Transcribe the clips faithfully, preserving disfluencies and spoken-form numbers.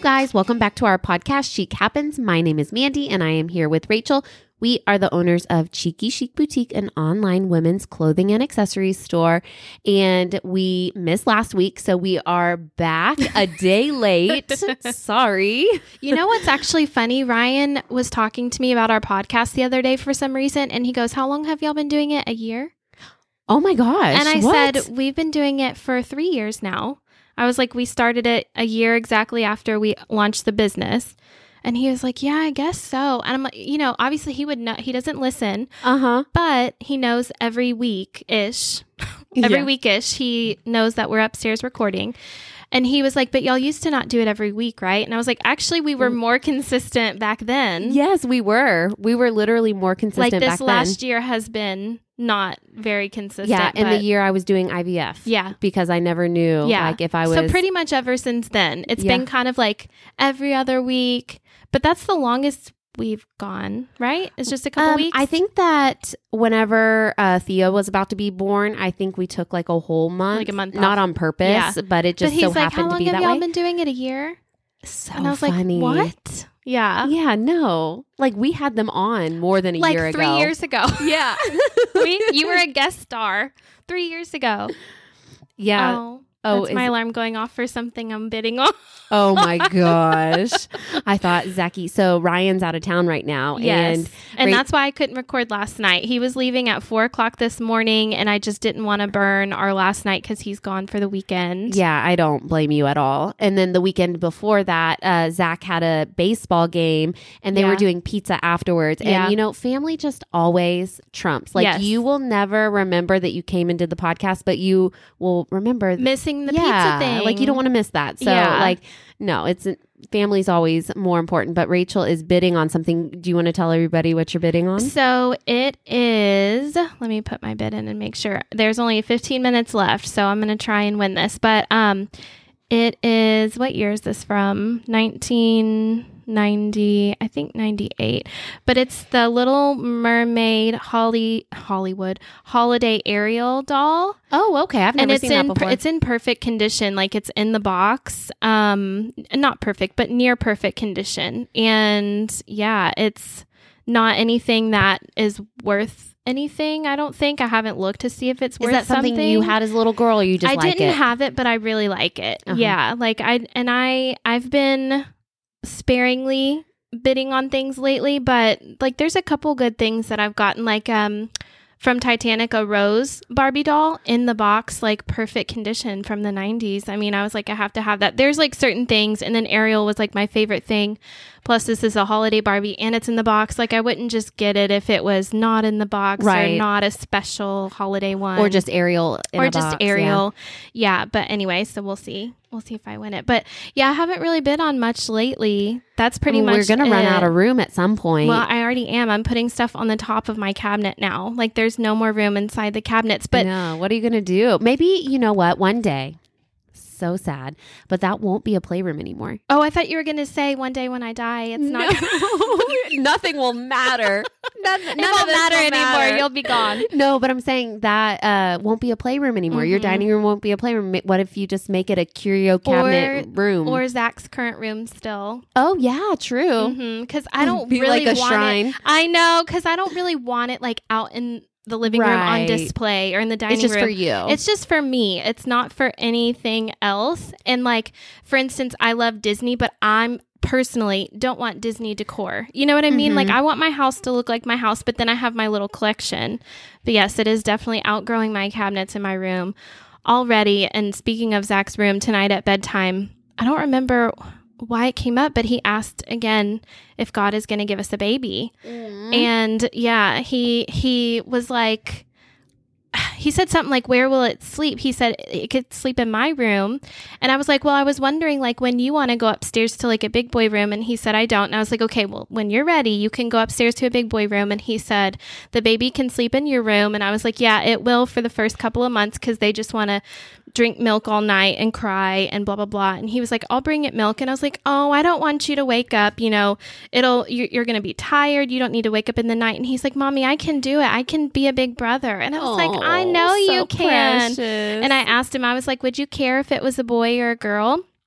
guys. Welcome back to our podcast, Chic Happens. My name is Mandy, and I am here with Rachel. We are the owners of Cheeky Chic Boutique, an online women's clothing and accessories store. And we missed last week, so we are back a day late. Sorry. You know what's actually funny? Ryan was talking to me about our podcast the other day for some reason, and he goes, how long have y'all been doing it? A year? Oh my gosh. And I what? said, we've been doing it for three years now. I was like, we started it a year exactly after we launched the business. And he was like, yeah, I guess so. And I'm like, you know, obviously he would know, he doesn't listen, uh-huh. but he knows every week-ish, every Yeah. week-ish, he knows that we're upstairs recording. And he was like, but y'all used to not do it every week, right? And I was like, actually, we were more consistent back then. Yes, we were. We were literally more consistent like this back then. last year has been not very consistent. Yeah, and but the year I was doing I V F. Yeah. Because I never knew yeah. like if I was... So pretty much ever since then, it's Yeah. been kind of like every other week. But that's the longest we've gone, right? It's just a couple Um, weeks. I think that whenever uh, Theo was about to be born, I think we took like a whole month. Like a month Not off. on purpose, Yeah. but it but just he's so like, happened how long to be have that y'all way. been doing it? A year? So And I was funny. like, what? Yeah. Yeah, no. Like we had them on more than a Like year three ago. years ago. Yeah. we, you were a guest star three years ago. Yeah. Oh, Oh, that's is- my alarm going off for something I'm bidding on. Oh my gosh. I thought, Zachy, so Ryan's out of town right now. Yes. And, And Ra- that's why I couldn't record last night. He was leaving at four o'clock this morning, and I just didn't want to burn our last night because he's gone for the weekend. Yeah, I don't blame you at all. And then the weekend before that, uh, Zach had a baseball game and they Yeah. were doing pizza afterwards. Yeah. And, you know, family just always trumps. Like Yes. you will never remember that you came and did the podcast, but you will remember. Missing the yeah, pizza thing. Like you don't want to miss that. So Yeah. like, no, it's family's always more important. But Rachel is bidding on something. Do you want to tell everybody what you're bidding on? So it is, let me put my bid in and make sure. There's only fifteen minutes left, so I'm going to try and win this. But um, it is, what year is this from? nineteen ninety, I think ninety-eight. But it's the Little Mermaid Holly Hollywood Holiday Ariel doll. Oh, okay. I've never And it's seen in that before. it's in perfect condition, like it's in the box. Um, not perfect, but near perfect condition. And yeah, it's not anything that is worth anything. I don't think. I haven't looked to see if it's Is worth that something, you had as a little girl, or you just I like didn't it? have it, but I really like it. Uh-huh. Yeah, like I and I I've been sparingly bidding on things lately, but like there's a couple good things that I've gotten, like um from Titanic, a Rose Barbie doll in the box, like perfect condition from the nineties. I mean, I was like, I have to have that. There's like certain things, and then Ariel was like my favorite thing. Plus, this is a holiday Barbie, and it's in the box. Like, I wouldn't just get it if it was not in the box, Right. or not a special holiday one, Or just Ariel in or a just box, yeah. Ariel. Yeah. But anyway, so we'll see. We'll see if I win it. But yeah, I haven't really bid on much lately. That's pretty Well, much We're going to run it. out of room at some point. Well, I already am. I'm putting stuff on the top of my cabinet now. Like, there's no more room inside the cabinets. But no, what are you going to do? Maybe, you know what, one day, so sad, but that won't be a playroom anymore. oh, I thought you were going to say one day when I die, it's not. Nothing will matter. None, It won't matter anymore. You'll be gone. No, but I'm saying that uh, won't be a playroom anymore. Your Mhm. dining room won't be a playroom. Ma- What if you just make it a curio cabinet room? Or Zach's current room still. oh, yeah, true. Because I don't Be really like a want shrine. it. I know, because I don't really want it like out in the living room on Right. display or in the dining It's just room. for you. It's just for me. It's not for anything else. And like, for instance, I love Disney, but I'm personally don't want Disney decor. You know what I mean? Mhm. Like, I want my house to look like my house, but then I have my little collection. But yes, it is definitely outgrowing my cabinets in my room already. And speaking of Zach's room, tonight at bedtime, I don't remember why it came up, but he asked again if God is going to give us a baby. Mm. And yeah, he he was like, he said something like, where will it sleep? He said it could sleep in my room. And I was like, well, I was wondering like when you want to go upstairs to like a big boy room. And he said, I don't. And I was like, okay, well, when you're ready, you can go upstairs to a big boy room. And he said, the baby can sleep in your room. And I was like, yeah, it will for the first couple of months because they just want to drink milk all night and cry and blah, blah, blah. And he was like, I'll bring it milk. And I was like, oh, I don't want you to wake up. You know, it'll, you're, you're going to be tired. You don't need to wake up in the night. And he's like, Mommy, I can do it. I can be a big brother. And I was like, I know so you can. precious. And I asked him, I was like, would you care if it was a boy or a girl?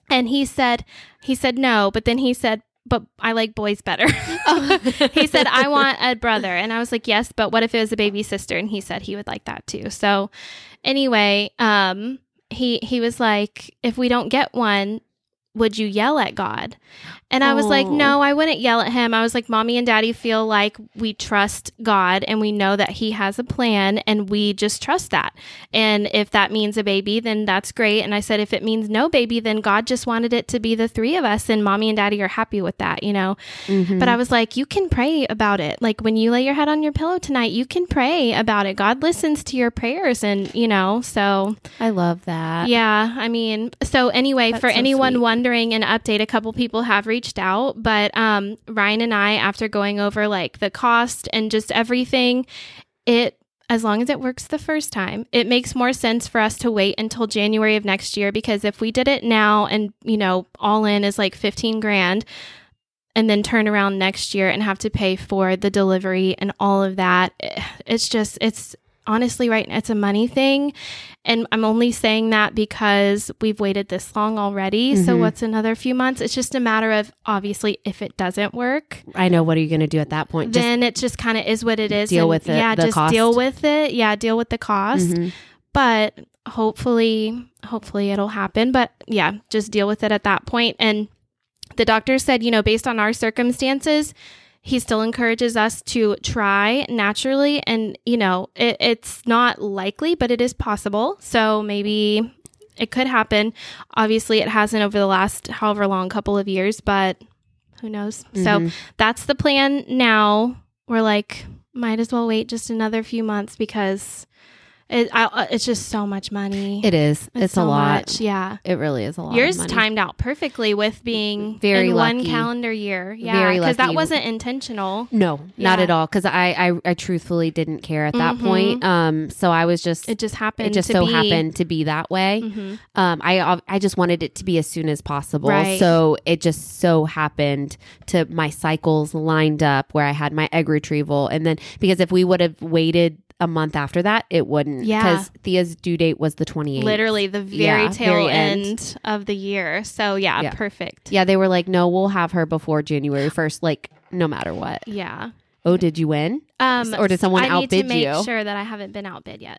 And he said, he said no, but then he said, but I like boys better. Oh. He said, I want a brother. And I was like, yes, but what if it was a baby sister? And he said he would like that too. So anyway, um, he, he was like, if we don't get one, would you yell at God? And I was like, no, I wouldn't yell at him. I was like, mommy and daddy feel like we trust God and we know that he has a plan and we just trust that. And if that means a baby, then that's great. And I said, if it means no baby, then God just wanted it to be the three of us and mommy and daddy are happy with that, you know? Mm-hmm. But I was like, you can pray about it. Like when you lay your head on your pillow tonight, you can pray about it. God listens to your prayers and, you know, so. I love that. Yeah. I mean, so anyway, That's for so anyone sweet. wondering, an update, a couple people have reached out, but um, Ryan and I, after going over like the cost and just everything, it, as long as it works the first time, it makes more sense for us to wait until January of next year, because if we did it now and, you know, all in is like fifteen grand and then turn around next year and have to pay for the delivery and all of that, it's just, it's honestly right now, it's a money thing. And I'm only saying that because we've waited this long already. Mm-hmm. So what's another few months? It's just a matter of, obviously, if it doesn't work. I know. What are you going to do at that point? Then just it just kind of is what it is. Deal and with it. Yeah, the just cost. deal with it. Yeah, deal with the cost. Mm-hmm. But hopefully, hopefully it'll happen. But yeah, just deal with it at that point. And the doctor said, you know, based on our circumstances, he still encourages us to try naturally. And, you know, it, it's not likely, but it is possible. So maybe it could happen. Obviously, it hasn't over the last however long couple of years, but who knows? Mm-hmm. So that's the plan now. We're like, might as well wait just another few months because it, I, it's just so much money. It is. It's, it's so a lot. Much. Yeah. It really is a lot. Yours of money. Timed out perfectly with being very in lucky. one calendar year. Yeah. Very Because that lucky. wasn't intentional. No, Yeah. not at all. Because I, I, I truthfully didn't care at that Mm-hmm. point. Um, so I was just. It just happened. It just to so be. happened to be that way. Mm-hmm. Um, I I just wanted it to be as soon as possible. Right. So it just so happened to my cycles lined up where I had my egg retrieval, and then because if we would have waited a month after that, it wouldn't. Yeah. Because Thea's due date was the twenty-eighth. Literally the very Yeah, tail very end. end. of the year. So yeah, Yeah. perfect. Yeah, they were like, no, we'll have her before January first, like no matter what. Yeah. Oh, did you win? Um, Or did someone I need to outbid make you? sure that I haven't been outbid yet.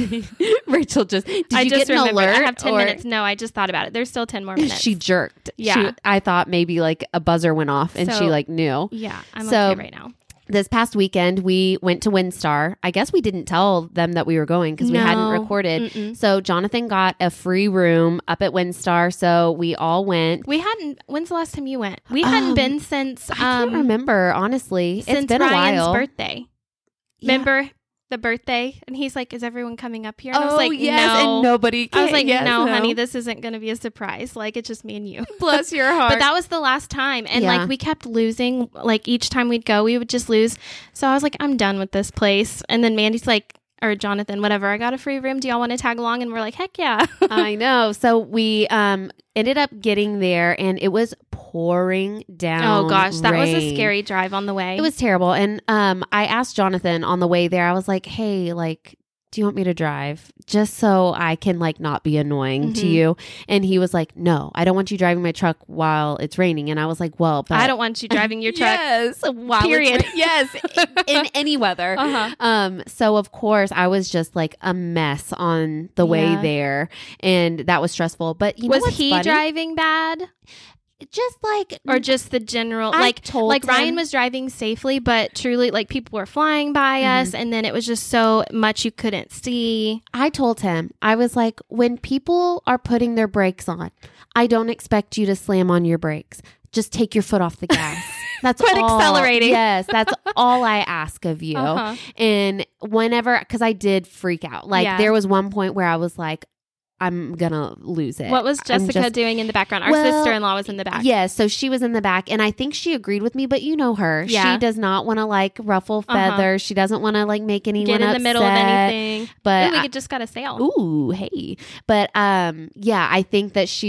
Rachel just, did I you just get an remembered. alert? I have ten or- minutes. No, I just thought about it. There's still ten more minutes. She jerked. Yeah. She, I thought maybe like a buzzer went off and So- she like knew. Yeah, I'm So- okay right now. This past weekend, we went to WinStar. I guess we didn't tell them that we were going because we hadn't No. recorded. Mm-mm. So Jonathan got a free room up at WinStar. So we all went. We hadn't. When's the last time you went? We hadn't Um, been since. I can't Um, remember, honestly. since It's been Ryan's a while. birthday. Yeah. Remember the birthday? And he's like, "Is everyone coming up here?" And Oh, I was like, yes. "No." And nobody I was came. like, Yes, no, honey, this isn't going to be a surprise. Like, it's just me and you. Bless your heart. But that was the last time. And Yeah. like, we kept losing. Like, each time we'd go, we would just lose. So I was like, I'm done with this place. And then Mandy's like, or Jonathan, whatever, I got a free room. Do y'all want to tag along? And we're like, heck yeah. I know. So we um ended up getting there and it was pouring down. Oh gosh, that was a rain. scary drive on the way. It was terrible. And um, I asked Jonathan on the way there, I was like, hey, like, do you want me to drive just so I can like not be annoying to Mhm. you? And he was like, no, I don't want you driving my truck while it's raining. And I was like, well, but I don't want you driving your truck. Yes, while Period. It's ra- yes, in any weather. Uh-huh. Um, so of course I was just like a mess on the way Yeah. there, and that was stressful. But you know Was what's he funny? driving bad? Just like Or just the general, I like, told like Ryan him- was driving safely, but truly, like, people were flying by Mhm. us, and then it was just so much you couldn't see. I told him, I was like, when people are putting their brakes on, I don't expect you to slam on your brakes. Just take your foot off the gas. That's Quit all. accelerating. Yes, that's all I ask of you. Uh-huh. And whenever, because I did freak out. Like Yeah. there was one point where I was like, I'm gonna lose it. What was I'm Jessica just- doing in the background? Our Well, sister-in-law was in the back. Yes, so she was in the back, and I think she agreed with me. But you know her; Yeah. she does not want to like ruffle Uh-huh. feathers. She doesn't want to like make anyone Get in upset. the middle of anything. But Ooh, we I- could just got a sale. Ooh, hey. But um yeah, I think that she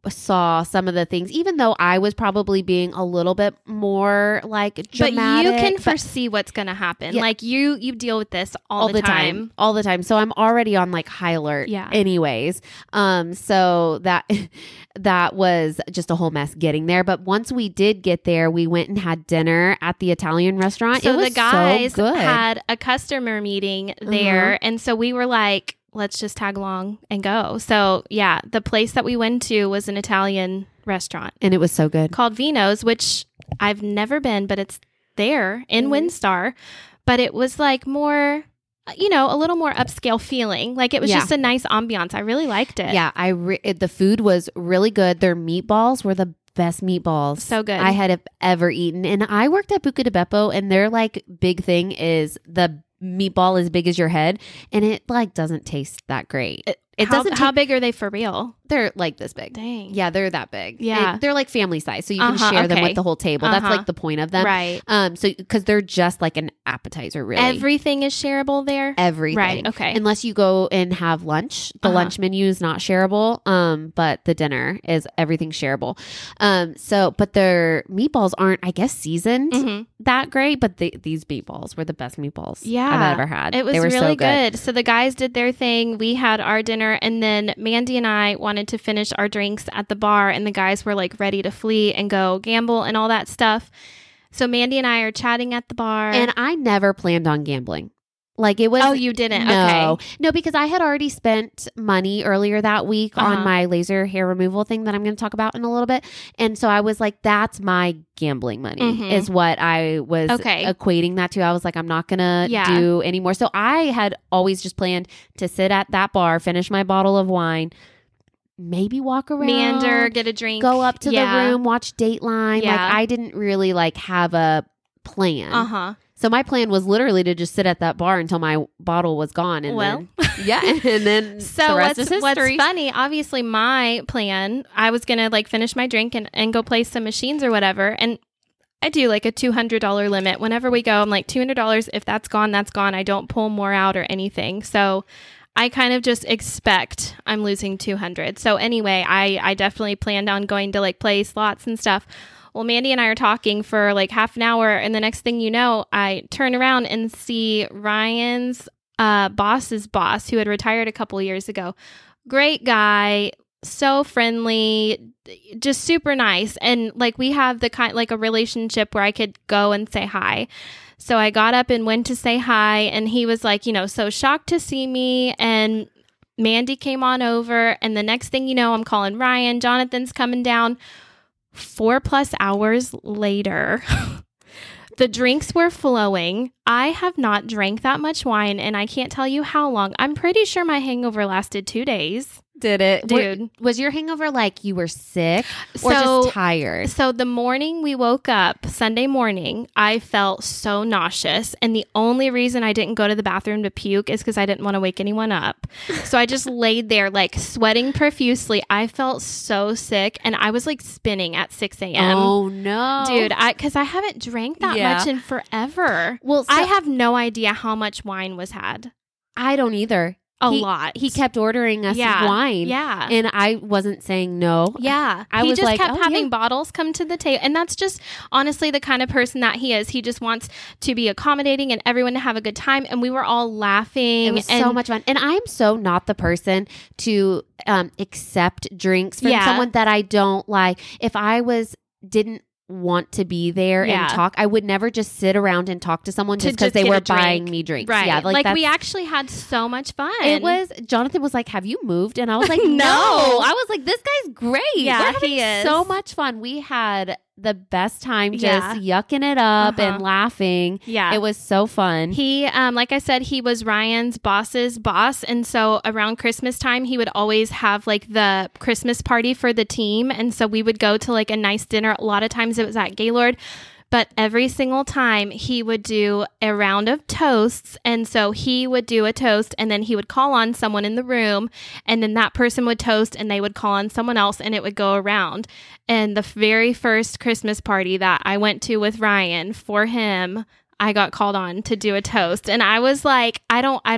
saw some of the things, even though I was probably being a little bit more like dramatic. But you can but, foresee what's going to happen. Yeah. Like you, you deal with this all, all the, the time. time. All the time. So I'm already on like high alert Yeah. anyways. Um, so that, that was just a whole mess getting there. But once we did get there, we went and had dinner at the Italian restaurant. So it was the guys so good. had a customer meeting there. And so we were like, let's just tag along and go. So yeah, the place that we went to was an Italian restaurant. And it was so good. Called Vino's, which I've never been, but it's there in mm-hmm. WinStar. But it was like more, you know, a little more upscale feeling. Like it was yeah. just a nice ambiance. I really liked it. Yeah, I re- it, the food was really good. Their meatballs were the best meatballs so good I had ever eaten. And I worked at Buca di Beppo, and their like big thing is the meatball as big as your head, and it like doesn't taste that great. It, it how, doesn't. How ta- big are they for real? They're like this big. Dang. Yeah, they're that big. Yeah, and they're like family size, so you can uh-huh, share okay. them with the whole table. Uh-huh. That's like the point of them, right? Um, so because they're just like an appetizer, really. Everything is shareable there. Everything, right? Okay, unless you go and have lunch. The uh-huh. lunch menu is not shareable. Um, but the dinner is everything shareable. Um, so but their meatballs aren't, I guess, seasoned mm-hmm. that great. But they, these meatballs were the best meatballs yeah. I've ever had. It was they were really so good. good. So the guys did their thing. We had our dinner, and then Mandy and I wanted to finish our drinks at the bar, and the guys were like ready to flee and go gamble and all that stuff. So Mandy and I are chatting at the bar, and I never planned on gambling. Like it was. Oh, you didn't? No, okay. no, because I had already spent money earlier that week uh-huh. on my laser hair removal thing that I'm going to talk about in a little bit, and so I was like, "That's my gambling money," mm-hmm. is what I was okay. equating that to. I was like, "I'm not going to yeah. do anymore." So I had always just planned to sit at that bar, finish my bottle of wine, maybe walk around, meander, get a drink, go up to yeah. the room, watch Dateline. Yeah. Like I didn't really like have a plan. Uh huh. So my plan was literally to just sit at that bar until my bottle was gone. And well, then, yeah, and then so the rest what's, is history. What's funny, obviously my plan, I was gonna like finish my drink and, and go play some machines or whatever, and I do like a two hundred dollars limit. Whenever we go, I'm like two hundred dollars. If that's gone, that's gone. I don't pull more out or anything. So I kind of just expect I'm losing two hundred. So anyway, I, I definitely planned on going to like play slots and stuff. Well, Mandy and I are talking for like half an hour, and the next thing you know, I turn around and see Ryan's uh, boss's boss, who had retired a couple years ago. Great guy, so friendly, just super nice. And like we have the kind like a relationship where I could go and say hi. So I got up and went to say hi, and he was like, you know, so shocked to see me. And Mandy came on over, and the next thing you know, I'm calling Ryan. Jonathan's coming down. Four plus hours later, the drinks were flowing. I have not drank that much wine, and I can't tell you how long. I'm pretty sure my hangover lasted two days. Did it? Dude. Were, was your hangover like you were sick or so, just tired? So the morning we woke up, Sunday morning, I felt so nauseous. And the only reason I didn't go to the bathroom to puke is because I didn't want to wake anyone up. So I just laid there like sweating profusely. I felt so sick, and I was like spinning at six a.m. Oh, no. Dude, I because I haven't drank that Yeah. much in forever. Well, so- I have no idea how much wine was had. I don't either. A he, lot. He kept ordering us yeah. wine. Yeah. And I wasn't saying no. Yeah. I he was just like, kept oh, having yeah. bottles come to the table. And that's just honestly the kind of person that he is. He just wants to be accommodating and everyone to have a good time. And we were all laughing. It was and so much fun. And I'm so not the person to um, accept drinks from Yeah. someone that I don't like. If I was, didn't want to be there Yeah. and talk, I would never just sit around and talk to someone To just because just they get were a drink. buying me drinks. Right. Yeah, Like, like, we that's- actually had so much fun. It was, Jonathan was like, have you moved? And I was like, No. no. I was like, this guy's great. Yeah, We're having he is. so much fun. We had the best time just Yeah. yucking it up Uh-huh. and laughing. Yeah. It was so fun. He, um, like I said, he was Ryan's boss's boss. And so around Christmas time, he would always have like the Christmas party for the team. And so we would go to like a nice dinner. A lot of times it was at Gaylord. But every single time he would do a round of toasts. And so he would do a toast and then he would call on someone in the room and then that person would toast and they would call on someone else and it would go around. And the very first Christmas party that I went to with Ryan for him, I got called on to do a toast. And I was like, I don't, I don't,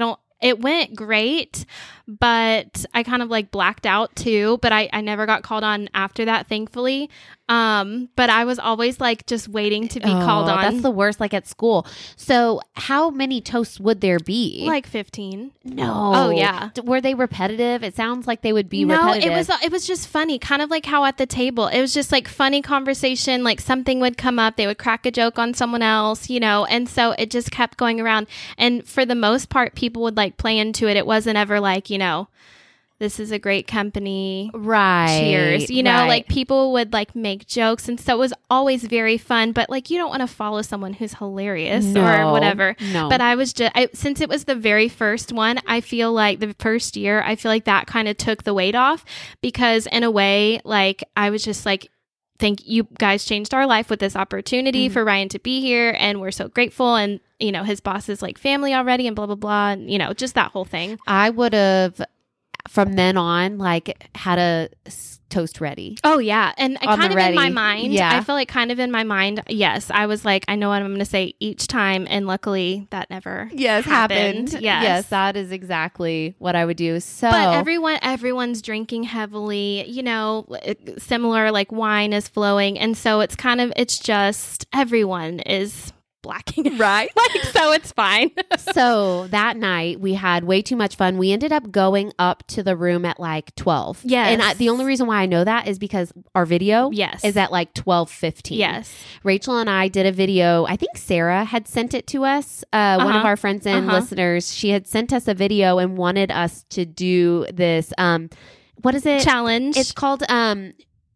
it went great, but I kind of like blacked out too, but I, I never got called on after that, thankfully. Um, but I was always like just waiting to be Oh, called on. That's the worst, like at school. So how many toasts would there be? Like fifteen. No. Oh, yeah. D- Were they repetitive? It sounds like they would be no, repetitive. it was it was just funny, kind of like how at the table, it was just like funny conversation, like something would come up, they would crack a joke on someone else, you know, and so it just kept going around. And for the most part, people would like play into it. It wasn't ever like, you know, this is a great company. Right. Cheers. You know, right. like people would like make jokes. And so it was always very fun. But like you don't want to follow someone who's hilarious No, or whatever. no. But I was just, I, since it was the very first one, I feel like the first year, I feel like that kind of took the weight off because in a way, like I was just like, thank you guys changed our life with this opportunity Mm-hmm. for Ryan to be here. And we're so grateful. And, you know, his boss is like family already and blah, blah, blah. And, you know, just that whole thing. I would have, from then on, like had a s- toast ready. Oh, yeah. And On kind the of in my ready. mind, Yeah. I feel like kind of in my mind, yes, I was like, I know what I'm going to say each time. And luckily that never Yes, happened. happened. Yes. Yes, that is exactly what I would do. So, But everyone, everyone's drinking heavily, you know, it- similar, like wine is flowing. And so it's kind of, it's just everyone is blacking. right. Like, so it's fine. So that night we had way too much fun. We ended up going up to the room at like twelve. Yes. And I, the only reason why I know that is because our video Yes. is at like twelve fifteen. Yes. Rachel and I did a video. I think Sarah had sent it to us. Uh, One of Uh-huh. our friends and Uh-huh. listeners, she had sent us a video and wanted us to do this. Um, what is it? Challenge. It's called, um,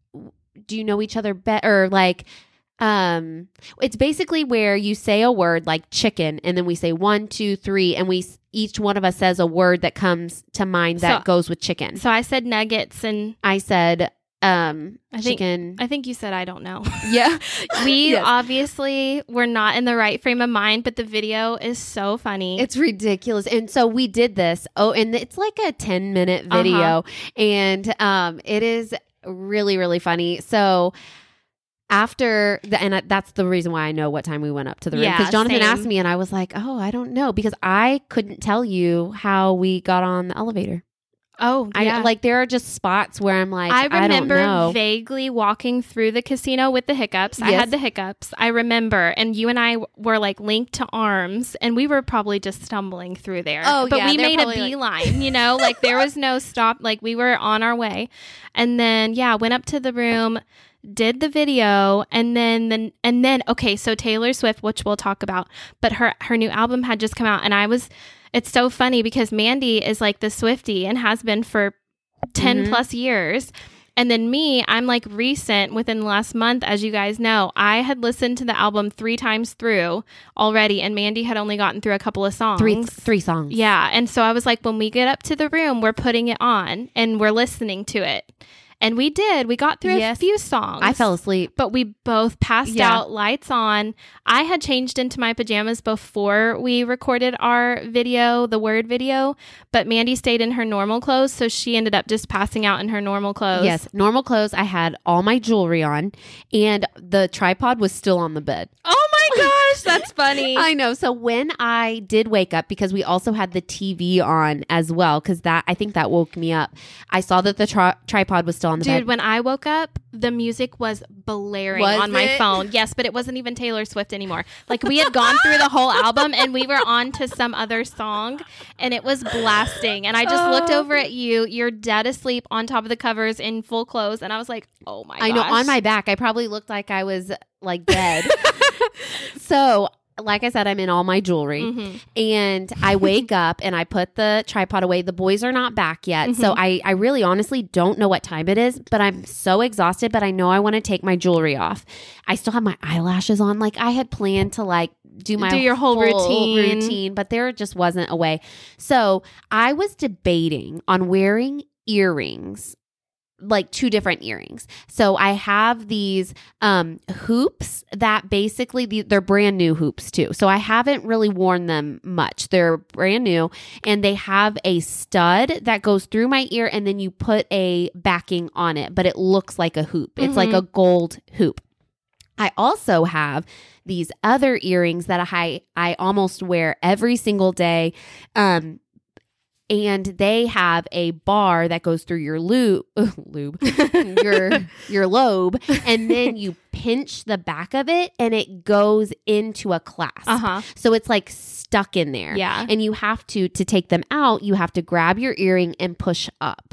do you know each other better? Or like, um, it's basically where you say a word like chicken, and then we say one, two, three, and we each one of us says a word that comes to mind that So- goes with chicken. so I said nuggets and I said, um, I think- chicken. I think you said, I don't know. yeah, We Yes. obviously were not in the right frame of mind, but the video is so funny. It's ridiculous. And so we did this. Oh, and it's like a ten minute Uh-huh. video. And um, it is really, really funny. So after, the, and that's the reason why I know what time we went up to the room. Yeah, Because Jonathan same. asked me and I was like, oh, I don't know. Because I couldn't tell you how we got on the elevator. oh, yeah. I like, there are just spots where I'm like, I I, remember don't know. vaguely walking through the casino with the hiccups. I Yes. had the hiccups. I remember. And you and I w- were like linked to arms and we were probably just stumbling through there. Oh, but yeah, we they're made a probably like- beeline, you know, like there was no stop. Like we were on our way. And then, yeah, went up to the room, did the video, and then, then and then, okay, so Taylor Swift, which we'll talk about, but her, her new album had just come out and I was, it's so funny because Mandy is like the Swiftie and has been for ten Mhm. plus years. And then me, I'm like recent within the last month, as you guys know, I had listened to the album three times through already. And Mandy had only gotten through a couple of songs. Three, three songs. Yeah. And so I was like, when we get up to the room, we're putting it on and we're listening to it. And we did. We got through Yes. a few songs. I fell asleep. But we both passed Yeah. out, lights on. I had changed into my pajamas before we recorded our video, the word video, but Mandy stayed in her normal clothes. So she ended up just passing out in her normal clothes. Yes, normal clothes. I had all my jewelry on, and the tripod was still on the bed. Oh my gosh, that's funny. I know. So when I did wake up, because we also had the T V on as well, because that I think that woke me up. I saw that the tri- tripod was still on the Dude, bed. when I woke up, the music was blaring Was on my it? phone. Yes, but it wasn't even Taylor Swift anymore. Like we had gone through the whole album and we were on to some other song and it was blasting. And I just Oh. looked over at you. You're dead asleep on top of the covers in full clothes. And I was like, oh my I know, gosh. on my back, I probably looked like I was like dead. So, like I said, I'm in all my jewelry. Mhm. And I wake up and I put the tripod away. The boys are not back yet. So Mm-hmm. I, I really honestly don't know what time it is, but I'm so exhausted, but I know I want to take my jewelry off. I still have my eyelashes on. Like I had planned to like do my Do your whole full routine. routine, but there just wasn't a way. So I was debating on wearing earrings, like two different earrings. So I have these um hoops that basically the, they're brand new hoops too. So I haven't really worn them much. They're brand new and they have a stud that goes through my ear and then you put a backing on it, but it looks like a hoop. It's like Mhm. a gold hoop. I also have these other earrings that I I almost wear every single day. Um and they have a bar that goes through your lube, lube, your your lobe, and then you pinch the back of it, and it goes into a clasp. Uh-huh. So it's like stuck in there. Yeah. And you have to to take them out. You have to grab your earring and push up.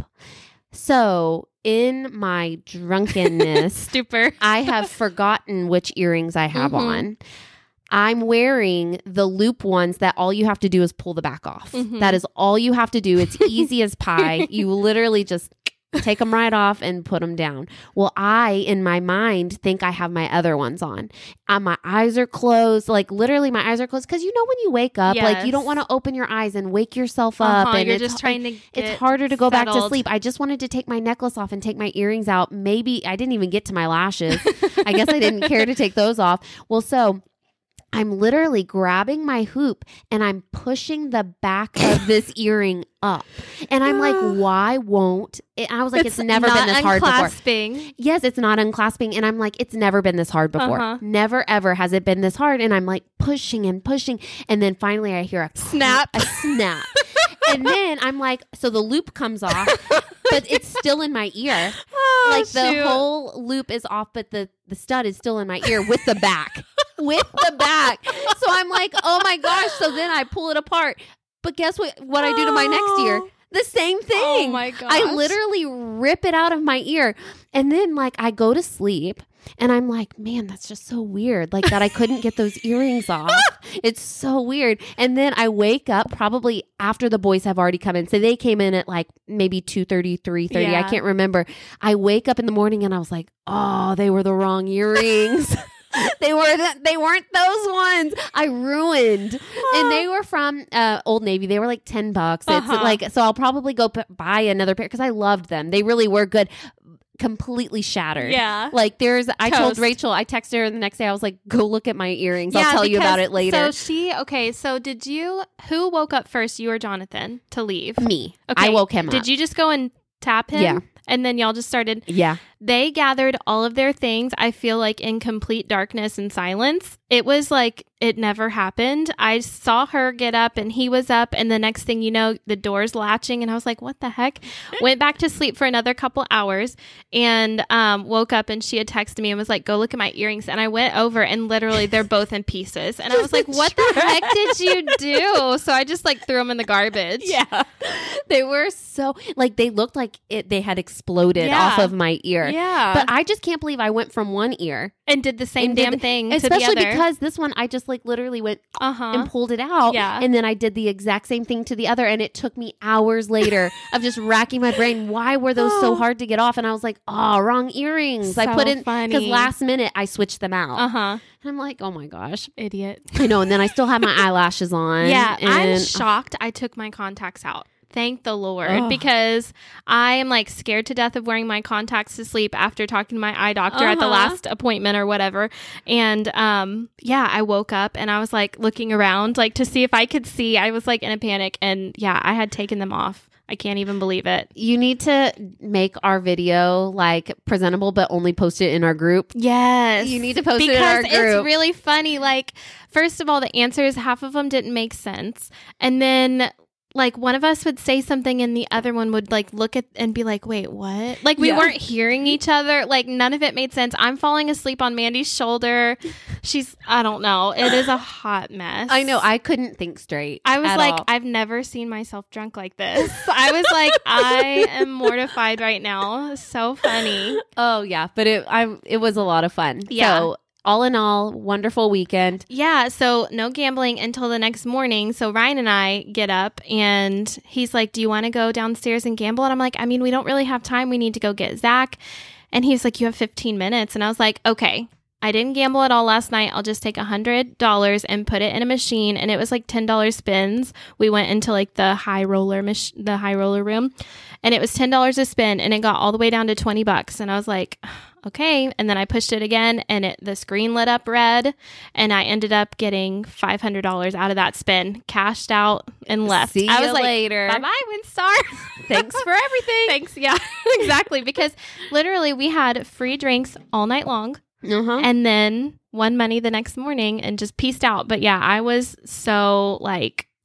So in my drunkenness, Stupor, I have forgotten which earrings I have mm-hmm. on. I'm wearing the loop ones that all you have to do is pull the back off. Mm-hmm. That is all you have to do. It's easy as pie. You literally just take them right off and put them down. Well, I, in my mind, think I have my other ones on. Uh, my eyes are closed. Like literally my eyes are closed. Because you know when you wake up, yes. like you don't want to open your eyes and wake yourself uh-huh, up. And you're it's, just trying like, to get it's harder to go settled. back to sleep. I just wanted to take my necklace off and take my earrings out. Maybe I didn't even get to my lashes. I guess I didn't care to take those off. Well, so I'm literally grabbing my hoop and I'm pushing the back of this earring up. And I'm like, why won't it? I was like, it's, it's never been this hard unclasping. before. Yes, it's not unclasping. And I'm like, it's never been this hard before. Uh-huh. Never, ever has it been this hard. And I'm like pushing and pushing. And then finally I hear a snap. A snap. And then I'm like, so the loop comes off, but it's still in my ear. Oh, like the shoot. whole loop is off, but the, the stud is still in my ear with the back. With the back. So I'm like, oh my gosh. So then I pull it apart. But guess what what I do to my next ear? The same thing. Oh my gosh. I literally rip it out of my ear. And then like I go to sleep and I'm like, man, that's just so weird. Like that I couldn't get those earrings off. It's so weird. And then I wake up probably after the boys have already come in. So they came in at like maybe two thirty, three thirty. Yeah. I can't remember. I wake up in the morning and I was like, oh, they were the wrong earrings. They were th- they weren't those ones. I ruined. And they were from uh, Old Navy. They were like ten bucks. It's Uh-huh. like, so I'll probably go p- buy another pair because I loved them. They really were good. Completely shattered. Yeah. Like there's, I Toast. told Rachel, I texted her the next day. I was like, go look at my earrings. Yeah, I'll tell you because- about it later. So she, okay, so did you, who woke up first, you or Jonathan, to leave? Me. Okay. I woke him up. Did you just go and tap him? Yeah. And then y'all just started. Yeah. They gathered all of their things, I feel like, in complete darkness and silence. It was like it never happened. I saw her get up and he was up. And the next thing you know, the door's latching. And I was like, what the heck? Went back to sleep for another couple hours and um, woke up and she had texted me and was like, go look at my earrings. And I went over and literally they're both in pieces. And I was like, what the heck did you do? So I just like threw them in the garbage. Yeah. They were so, like, they looked like it. They had exploded Yeah. off of my ear. Yeah. But I just can't believe I went from one ear. And did the same and did damn the- thing to Especially the other. because this one, I just like literally went uh-huh. and pulled it out. Yeah. And then I did the exact same thing to the other. And it took me hours later of just racking my brain. Why were those so hard to get off? And I was like, oh, wrong earrings. I So put in, funny. because last minute I switched them out. Uh-huh. And I'm like, oh my gosh. Idiot. I know. And then I still have my eyelashes on. Yeah, and I'm shocked I took my contacts out. Thank the Lord, Ugh. because I am like scared to death of wearing my contacts to sleep after talking to my eye doctor uh-huh. at the last appointment or whatever. And um, yeah, I woke up and I was like looking around like to see if I could see. I was like in a panic and yeah, I had taken them off. I can't even believe it. You need to make our video like presentable, but only post it in our group. Yes. You need to post because it in our group. It's really funny. Like, first of all, the answers, half of them didn't make sense. And then like one of us would say something and the other one would like look at and be like, wait, what? Like we Yeah. weren't hearing each other. Like none of it made sense. I'm falling asleep on Mandy's shoulder. She's, I don't know. It is a hot mess. I know. I couldn't think straight. I was at like, all. I've never seen myself drunk like this. I was like, I am mortified right now. So funny. oh yeah, but it I it was a lot of fun. Yeah. So all in all, wonderful weekend. Yeah, so no gambling until the next morning. So Ryan and I get up and he's like, do you want to go downstairs and gamble? And I'm like, I mean, we don't really have time. We need to go get Zach. And he's like, you have fifteen minutes. And I was like, okay, I didn't gamble at all last night. I'll just take one hundred dollars and put it in a machine. And it was like ten dollars spins. We went into like the high roller mach- the high roller room. And it was ten dollars a spin. And it got all the way down to twenty bucks. And I was like, okay. And then I pushed it again and it, the screen lit up red. And I ended up getting five hundred dollars out of that spin, cashed out and left. See I was you like, later. bye-bye, Windstar. Thanks for everything. Thanks. Yeah, exactly. Because literally we had free drinks all night long. Uh-huh. And then won money the next morning and just pieced out. But yeah, I was so like,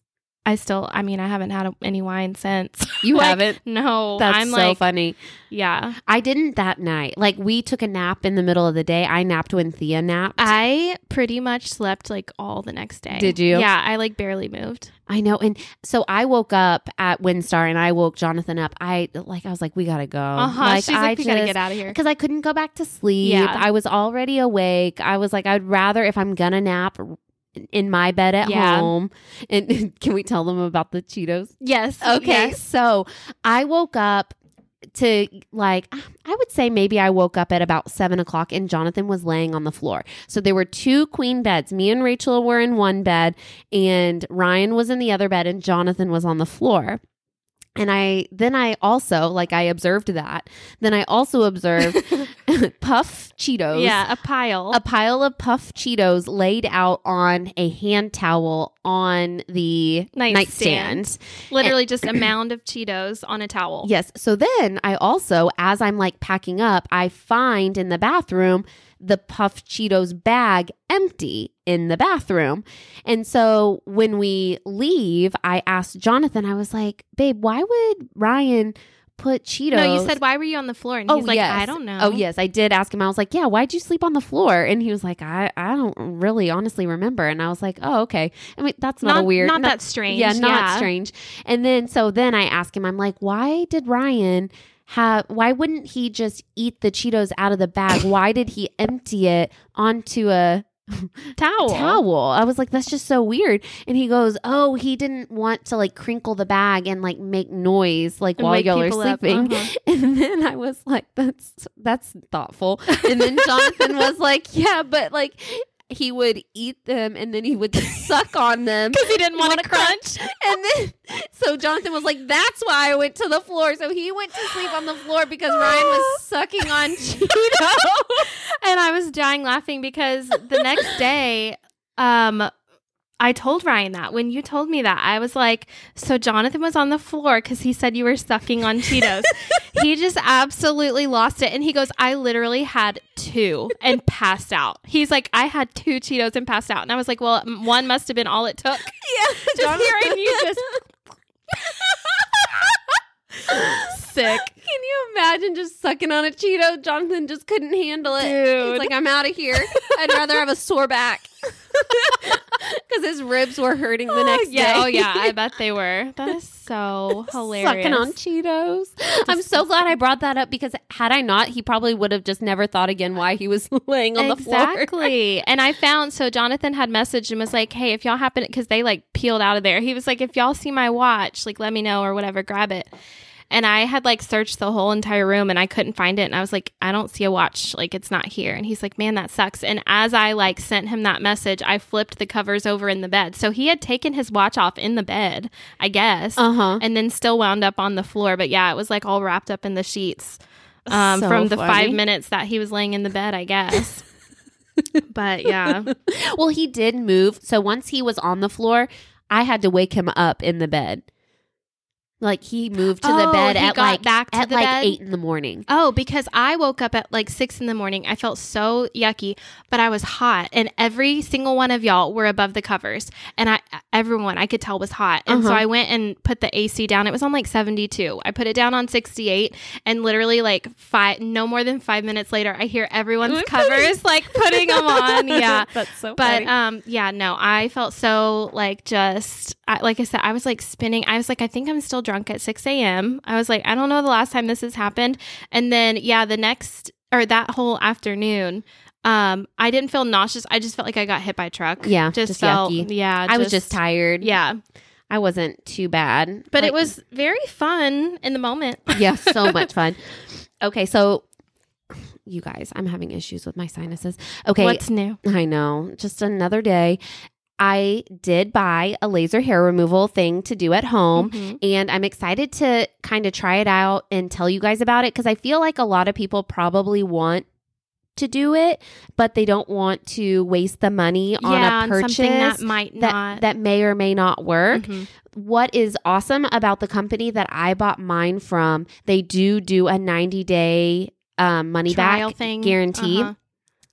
I still, I mean, I haven't had any wine since. You like, haven't? No. That's I'm so like, funny. Yeah. I didn't that night. Like we took a nap in the middle of the day. I napped when Thea napped. I pretty much slept like all the next day. Did you? Yeah. I like barely moved. I know. And so I woke up at Windstar and I woke Jonathan up. I like, I was like, we got to go. Uh-huh. Like, She's I like, we got to just- get out of here. Because I couldn't go back to sleep. Yeah. I was already awake. I was like, I'd rather, if I'm going to nap, in my bed at Yeah. home. And can we tell them about the Cheetos? Yes. Okay. Yes. So I woke up to like, I would say maybe I woke up at about seven o'clock and Jonathan was laying on the floor. So there were two queen beds. Me and Rachel were in one bed and Ryan was in the other bed and Jonathan was on the floor. And I, then I also, like I observed that. Then I also observed Puff Cheetos. Yeah. A pile. A pile of Puff Cheetos laid out on a hand towel on the Nightstand. nightstand. Literally just a mound of Cheetos on a towel. Yes. So then I also, as I'm like packing up, I find in the bathroom the Puff Cheetos bag empty in the bathroom. And so when we leave, I asked Jonathan, I was like, babe, why would Ryan put Cheetos? No, you said, why were you on the floor? And he's Oh, like, yes. I don't know. Oh, yes. I did ask him. I was like, yeah, why'd you sleep on the floor? And he was like, I, I don't really honestly remember. And I was like, oh, okay. I mean, that's not, Not, a weird. not that strange. Yeah, not yeah. strange. And then, so then I asked him, I'm like, why did Ryan have, why wouldn't he just eat the Cheetos out of the bag? Why did he empty it onto a Towel. towel? I was like, that's just so weird. And he goes, oh, he didn't want to like crinkle the bag and like make noise like And while wake y'all are people up. sleeping. Uh-huh. And then I was like, that's, that's thoughtful. And then Jonathan was like, yeah, but like, he would eat them and then he would suck on them Because he didn't want wanna to crunch. and then so Jonathan was like, that's why I went to the floor. So he went to sleep on the floor because Ryan was sucking on Cheetos. And I was dying laughing because the next day, um, I told Ryan that when you told me that, I was like, so Jonathan was on the floor because he said you were sucking on Cheetos. He just absolutely lost it. And he goes, I literally had two and passed out. He's like, I had two Cheetos and passed out. And I was like, well, one must have been all it took. Yeah. Just hearing you just sick. Can you imagine just sucking on a Cheeto? Jonathan just couldn't handle it. Dude. He's like, I'm out of here. I'd rather have a sore back. Because his ribs were hurting the next yeah. day. Oh, yeah. I bet they were. That is so hilarious. Sucking on Cheetos. I'm so glad I brought that up because had I not, he probably would have just never thought again why he was laying on the floor. Exactly. And I found, so Jonathan had messaged and was like, hey, if y'all happen, because they like peeled out of there. He was like, if y'all see my watch, like let me know or whatever, grab it. And I had like searched the whole entire room and I couldn't find it. And I was like, I don't see a watch. Like it's not here. And he's like, man, that sucks. And as I like sent him that message, I flipped the covers over in the bed. So he had taken his watch off in the bed, I guess. Uh-huh. And then still wound up on the floor. But yeah, it was like all wrapped up in the sheets um, So from the funny. five minutes that he was laying in the bed, I guess. But yeah. Well, he did move. So once he was on the floor, I had to wake him up in the bed. Like he moved to the Oh, bed he at got like back to at the like bed? eight in the morning. Oh, because I woke up at like six in the morning. I felt so yucky, but I was hot, and every single one of y'all were above the covers, and I, everyone I could tell was hot, and so Uh-huh. I went and put the A C down. It was on like seventy-two. I put it down on sixty-eight, and literally like five, no more than five minutes later, I hear everyone's covers like putting them on. Yeah, That's so but um, yeah, no, I felt so like just I, like I said, I was like spinning. I was like, I think I'm still drunk at six a.m. I was like, I don't know the last time this has happened. And then, yeah, the next or that whole afternoon, um, I didn't feel nauseous. I just felt like I got hit by a truck. Yeah, just, just felt, yucky. yeah. I was just tired. Yeah, I wasn't too bad. but Like, it was very fun in the moment. yeah, so much fun. Okay, so you guys, I'm having issues with my sinuses. Okay, What's new? I know, just another day. I did buy a laser hair removal thing to do at home, Mhm. and I'm excited to kind of try it out and tell you guys about it because I feel like a lot of people probably want to do it, but they don't want to waste the money on yeah, a on purchase something that might that, not. that may or may not work. Mhm. What is awesome about the company that I bought mine from, they do do a ninety day um, money Trial back thing guarantee. Uh-huh.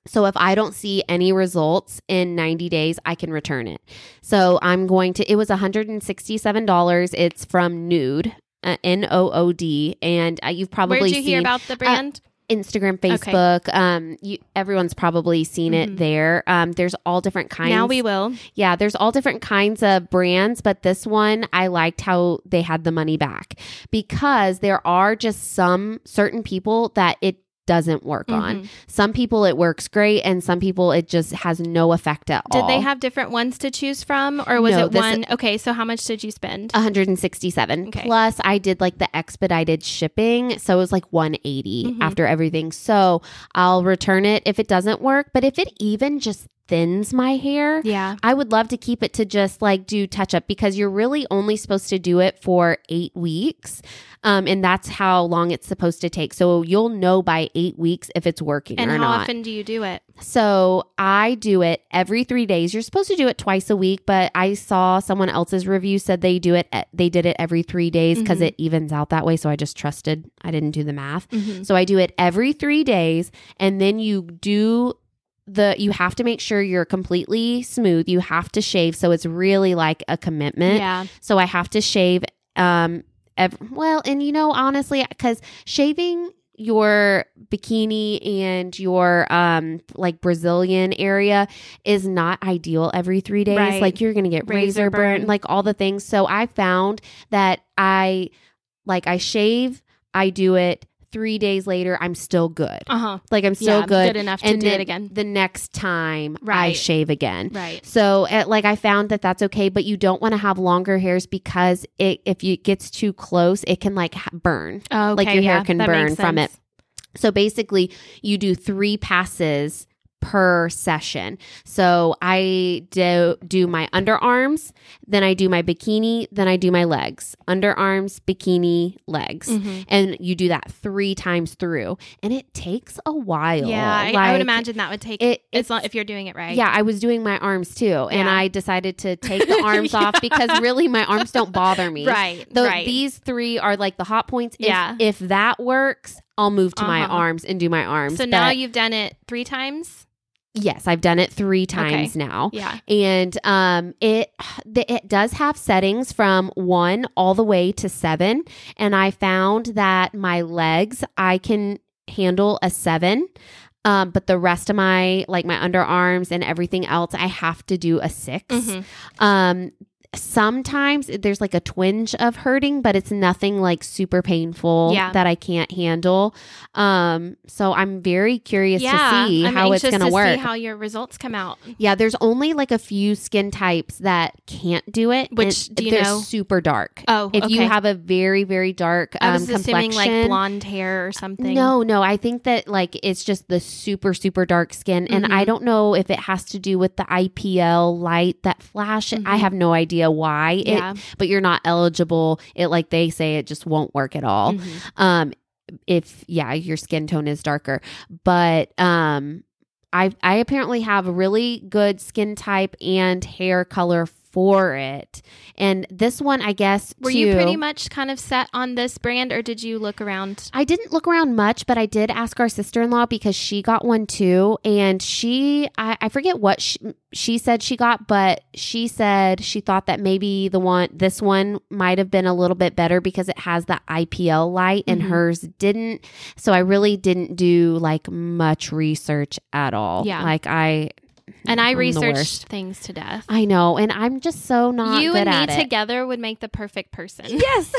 So if I don't see any results in ninety days, I can return it. So I'm going to, it was one hundred sixty-seven dollars. It's from Nood, uh, N O O D. And uh, you've probably Where'd you seen hear about the brand? Uh, Instagram, Facebook. Okay. Um, you, everyone's probably seen Mm-hmm. it there. Um, there's all different kinds. Now we will. Yeah, there's all different kinds of brands, but this one, I liked how they had the money back because there are just some certain people that it doesn't work Mm-hmm. on. Some people it works great and some people it just has no effect at Did all. they have different ones to choose from or was No, it this- one? Okay, so how much did you spend? one hundred sixty-seven. Okay. Plus I did like the expedited shipping. So it was like one hundred eighty Mhm. after everything. So I'll return it if it doesn't work. But if it even just thins my hair, Yeah. I would love to keep it to just like do touch up because you're really only supposed to do it for eight weeks. Um, and that's how long it's supposed to take. So you'll know by eight weeks if it's working And or how not. often do you do it? So I do it every three days. You're supposed to do it twice a week, but I saw someone else's review said they do it. At, they did it every three days because Mhm. it evens out that way. So I just trusted. I didn't do the math. Mhm. So I do it every three days, and then you do the. You have to make sure you're completely smooth. You have to shave, so it's really like a commitment. Yeah. So I have to shave. Um, ev- well, and you know, honestly, because shaving your bikini and your um like Brazilian area is not ideal every three days. Right. Like you're gonna get razor, Razor burn, burn. like all the things. So I found that I like I shave, I do it. Three days later, I'm still good. Uh-huh. Like I'm still Yeah, good. good enough to and do it then again. The next time I Right. shave again. Right. So, uh, like, I found that that's okay, but you don't want to have longer hairs because it, if you, it gets too close, it can like ha- burn. Oh, okay. Like your hair yeah, can that burn makes from sense. it. So basically, you do three passes per session. So I do do my underarms, then I do my bikini, then I do my legs. Underarms, bikini, legs. Mhm. And you do that three times through. And it takes a while. Yeah, I, I Like, would imagine that would take it- it's it's- not if you're doing it right. Yeah, I was doing my arms too. And Yeah. I decided to take the arms off because really my arms don't bother me. Right. Though right. these three are like the hot points. If, Yeah. if that works, I'll move to my Uh-huh. arms and do my arms. so now But you've done it three times? yes, I've done it three times now. Yeah. And um, it th- it does have settings from one all the way to seven. And I found that my legs, I can handle a seven. Um, but the rest of my, like my underarms and everything else, I have to do a six. Mhm. Um, sometimes there's like a twinge of hurting, but it's nothing like super painful Yeah. that I can't handle. Um, so I'm very curious Yeah. to see I'm how it's anxious going to to work. see how your results come out. Yeah, there's only like a few skin types that can't do it. Which, and do you they're know? super dark. Oh, If you okay. have a very, very dark um, I was assuming complexion, like blonde hair or something. no, no, I think that like it's just the super, super dark skin. And Mhm. I don't know if it has to do with the I P L light that flash. I Mhm. have no idea why. Yeah. It, but you're not eligible. It like they say it just won't work at all. Mhm. Um, if yeah, your skin tone is darker. But um I I apparently have a really good skin type and hair color for it. And this one, I guess, Were you too- pretty much kind of set on this brand or did you look around? I didn't look around much, but I did ask our sister-in-law because she got one too. And she, I, I forget what she, she said she got, but she said she thought that maybe the one, this one might have been a little bit better because it has the I P L light and Mhm. hers didn't. So I really didn't do like much research at all. Yeah. Like I, And I I'm the researched worst. things to death. I know. And I'm just so not You good and me at it. together would make the perfect person. Yes.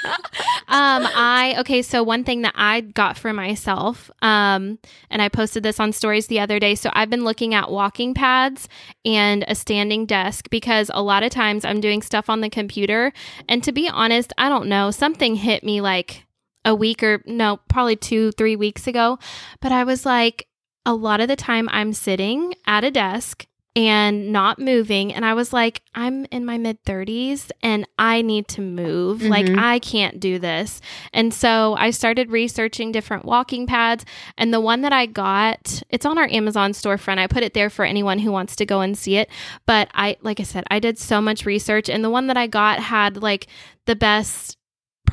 um I okay so one thing that I got for myself um and I posted this on stories the other day, so I've been looking at walking pads and a standing desk because a lot of times I'm doing stuff on the computer, and to be honest, I don't know, something hit me like a week or no probably two three weeks ago, but I was like, a lot of the time I'm sitting at a desk and not moving. And I was like, I'm in my mid thirties and I need to move. Mhm. Like, I can't do this. And so I started researching different walking pads. And the one that I got, it's on our Amazon storefront. I put it there for anyone who wants to go and see it. But I, like I said, I did so much research. And the one that I got had like the best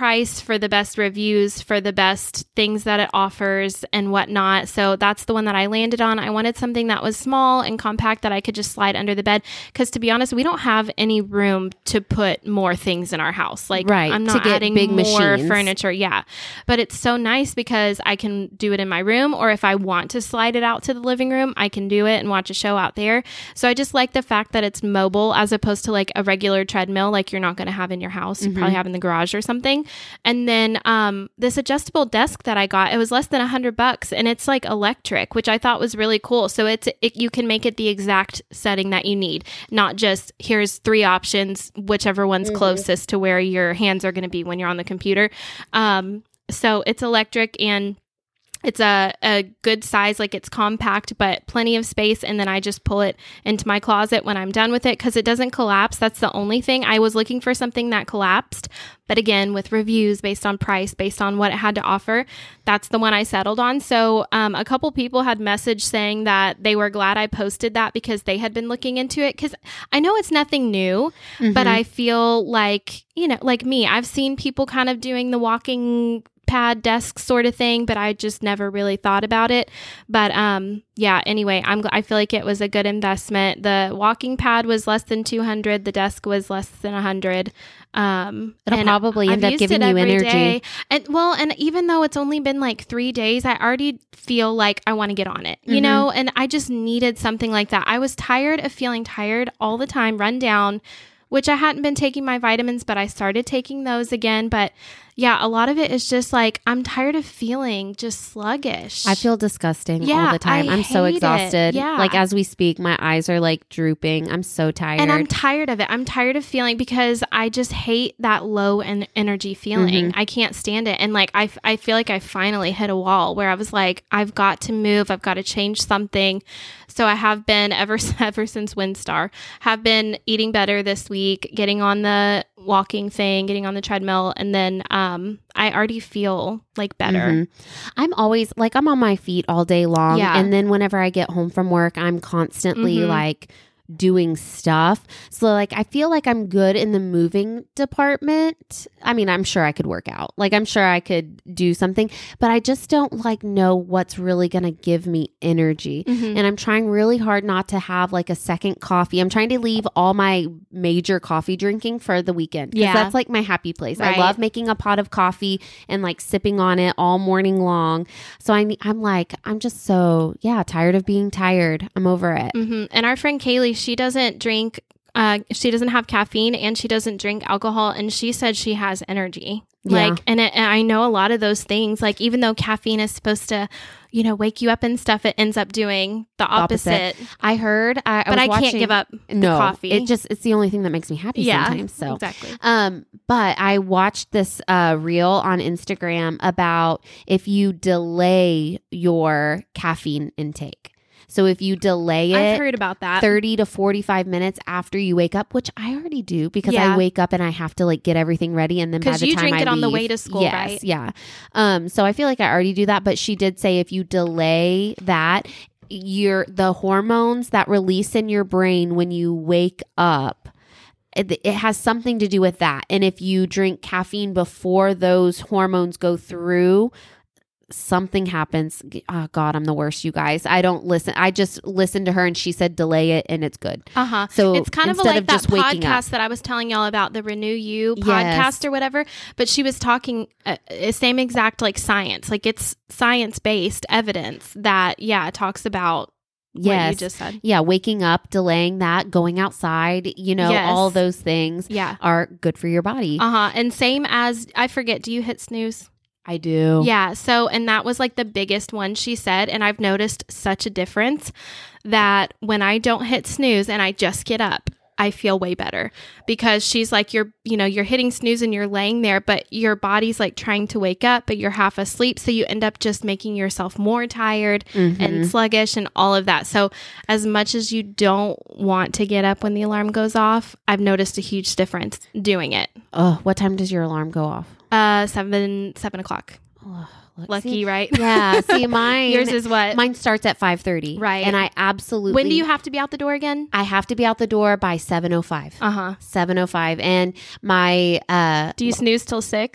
price, for the best reviews, for the best things that it offers and whatnot. So that's the one that I landed on. I wanted something that was small and compact that I could just slide under the bed. Because to be honest, we don't have any room to put more things in our house. Like right, I'm not to get adding big more machines. furniture. Yeah. But it's so nice because I can do it in my room, or if I want to slide it out to the living room, I can do it and watch a show out there. So I just like the fact that it's mobile as opposed to like a regular treadmill like you're not going to have in your house. You Mm-hmm. probably have in the garage or something. And then um, this adjustable desk that I got, it was less than a hundred bucks, and it's like electric, which I thought was really cool. So it's it, you can make it the exact setting that you need, not just here's three options, whichever one's Mm-hmm. closest to where your hands are going to be when you're on the computer. Um, so it's electric, and it's a, a good size, like it's compact, but plenty of space. And then I just pull it into my closet when I'm done with it because it doesn't collapse. That's the only thing. I was looking for something that collapsed. But again, with reviews based on price, based on what it had to offer, that's the one I settled on. So um, a couple people had messaged saying that they were glad I posted that because they had been looking into it. Because I know it's nothing new, Mm-hmm. but I feel like, you know, like me, I've seen people kind of doing the walking pad desk sort of thing, but I just never really thought about it. But um, yeah, anyway, I'm, I feel like it was a good investment. The walking pad was less than two hundred. The desk was less than one hundred. Um, It'll and probably I've end up used giving it you every energy. day. And well, and even though it's only been like three days, I already feel like I want to get on it, you Mhm. know, and I just needed something like that. I was tired of feeling tired all the time, run down, which I hadn't been taking my vitamins, but I started taking those again. But yeah, a lot of it is just like, I'm tired of feeling just sluggish. I feel disgusting Yeah, all the time. I I'm so hate it. exhausted. Yeah. Like as we speak, my eyes are like drooping. I'm so tired. And I'm tired of it. I'm tired of feeling because I just hate that low en- energy feeling. Mm-hmm. I can't stand it. And like, I, f- I feel like I finally hit a wall where I was like, I've got to move. I've got to change something. So I have been ever, ever since WinStar, have been eating better this week, getting on the walking thing, getting on the treadmill. And then um, I already feel like better. Mhm. I'm always like, I'm on my feet all day long. Yeah. And then whenever I get home from work, I'm constantly Mhm. like doing stuff. So like, I feel like I'm good in the moving department. I mean, I'm sure I could work out. Like, I'm sure I could do something, but I just don't like know what's really going to give me energy. Mhm. And I'm trying really hard not to have like a second coffee. I'm trying to leave all my major coffee drinking for the weekend. 'Cause Yeah. that's like my happy place. Right. I love making a pot of coffee and like sipping on it all morning long. So I, ne- I'm like, I'm just so, yeah, tired of being tired. I'm over it. hmm And our friend Kaylee, she doesn't drink, uh, she doesn't have caffeine and she doesn't drink alcohol. And she said she has energy. Yeah. Like, and, it, and I know a lot of those things, like even though caffeine is supposed to, you know, wake you up and stuff, it ends up doing the opposite. Opposite. I heard, I, I But was I watching, can't give up the no, coffee. It just, it's the only thing that makes me happy yeah, sometimes. So, exactly. um, but I watched this uh, reel on Instagram about if you delay your caffeine intake. So if you delay I've it heard about that. thirty to forty-five minutes after you wake up, which I already do because Yeah. I wake up and I have to like get everything ready. And then by 'Cause the you time drink I it on the leave- way to school, yes, right? Yeah. Um, so I feel like I already do that, but she did say if you delay that, your the hormones that release in your brain when you wake up, it, it has something to do with that. And if you drink caffeine before those hormones go through, something happens. Oh God, I'm the worst, you guys. I don't listen. I just listened to her and she said delay it and it's good. Uh-huh. So it's kind of instead like of that just waking podcast up. that I was telling y'all about, the Renew You Yes. podcast or whatever. But she was talking uh, uh, same exact like science, like it's science based evidence that yeah, it talks about what Yes. you just said. Yeah, waking up, delaying that, going outside, you know, Yes. all those things Yeah. are good for your body. Uh huh. And same as I forget. Do you hit snooze? I do. Yeah. So, and that was like the biggest one she said. And I've noticed such a difference that when I don't hit snooze and I just get up, I feel way better because she's like, you're, you know, you're hitting snooze and you're laying there, but your body's like trying to wake up, but you're half asleep. So you end up just making yourself more tired Mhm. and sluggish and all of that. So as much as you don't want to get up when the alarm goes off, I've noticed a huge difference doing it. Oh, what time does your alarm go off? Uh, seven, seven o'clock. Oh, look, Lucky, see- right? Yeah. See, mine. Yours is what? Mine starts at five thirty. Right. And I absolutely. When do you have to be out the door again? I have to be out the door by seven oh five. Uh huh. seven oh five. And my, uh, Do you snooze till six?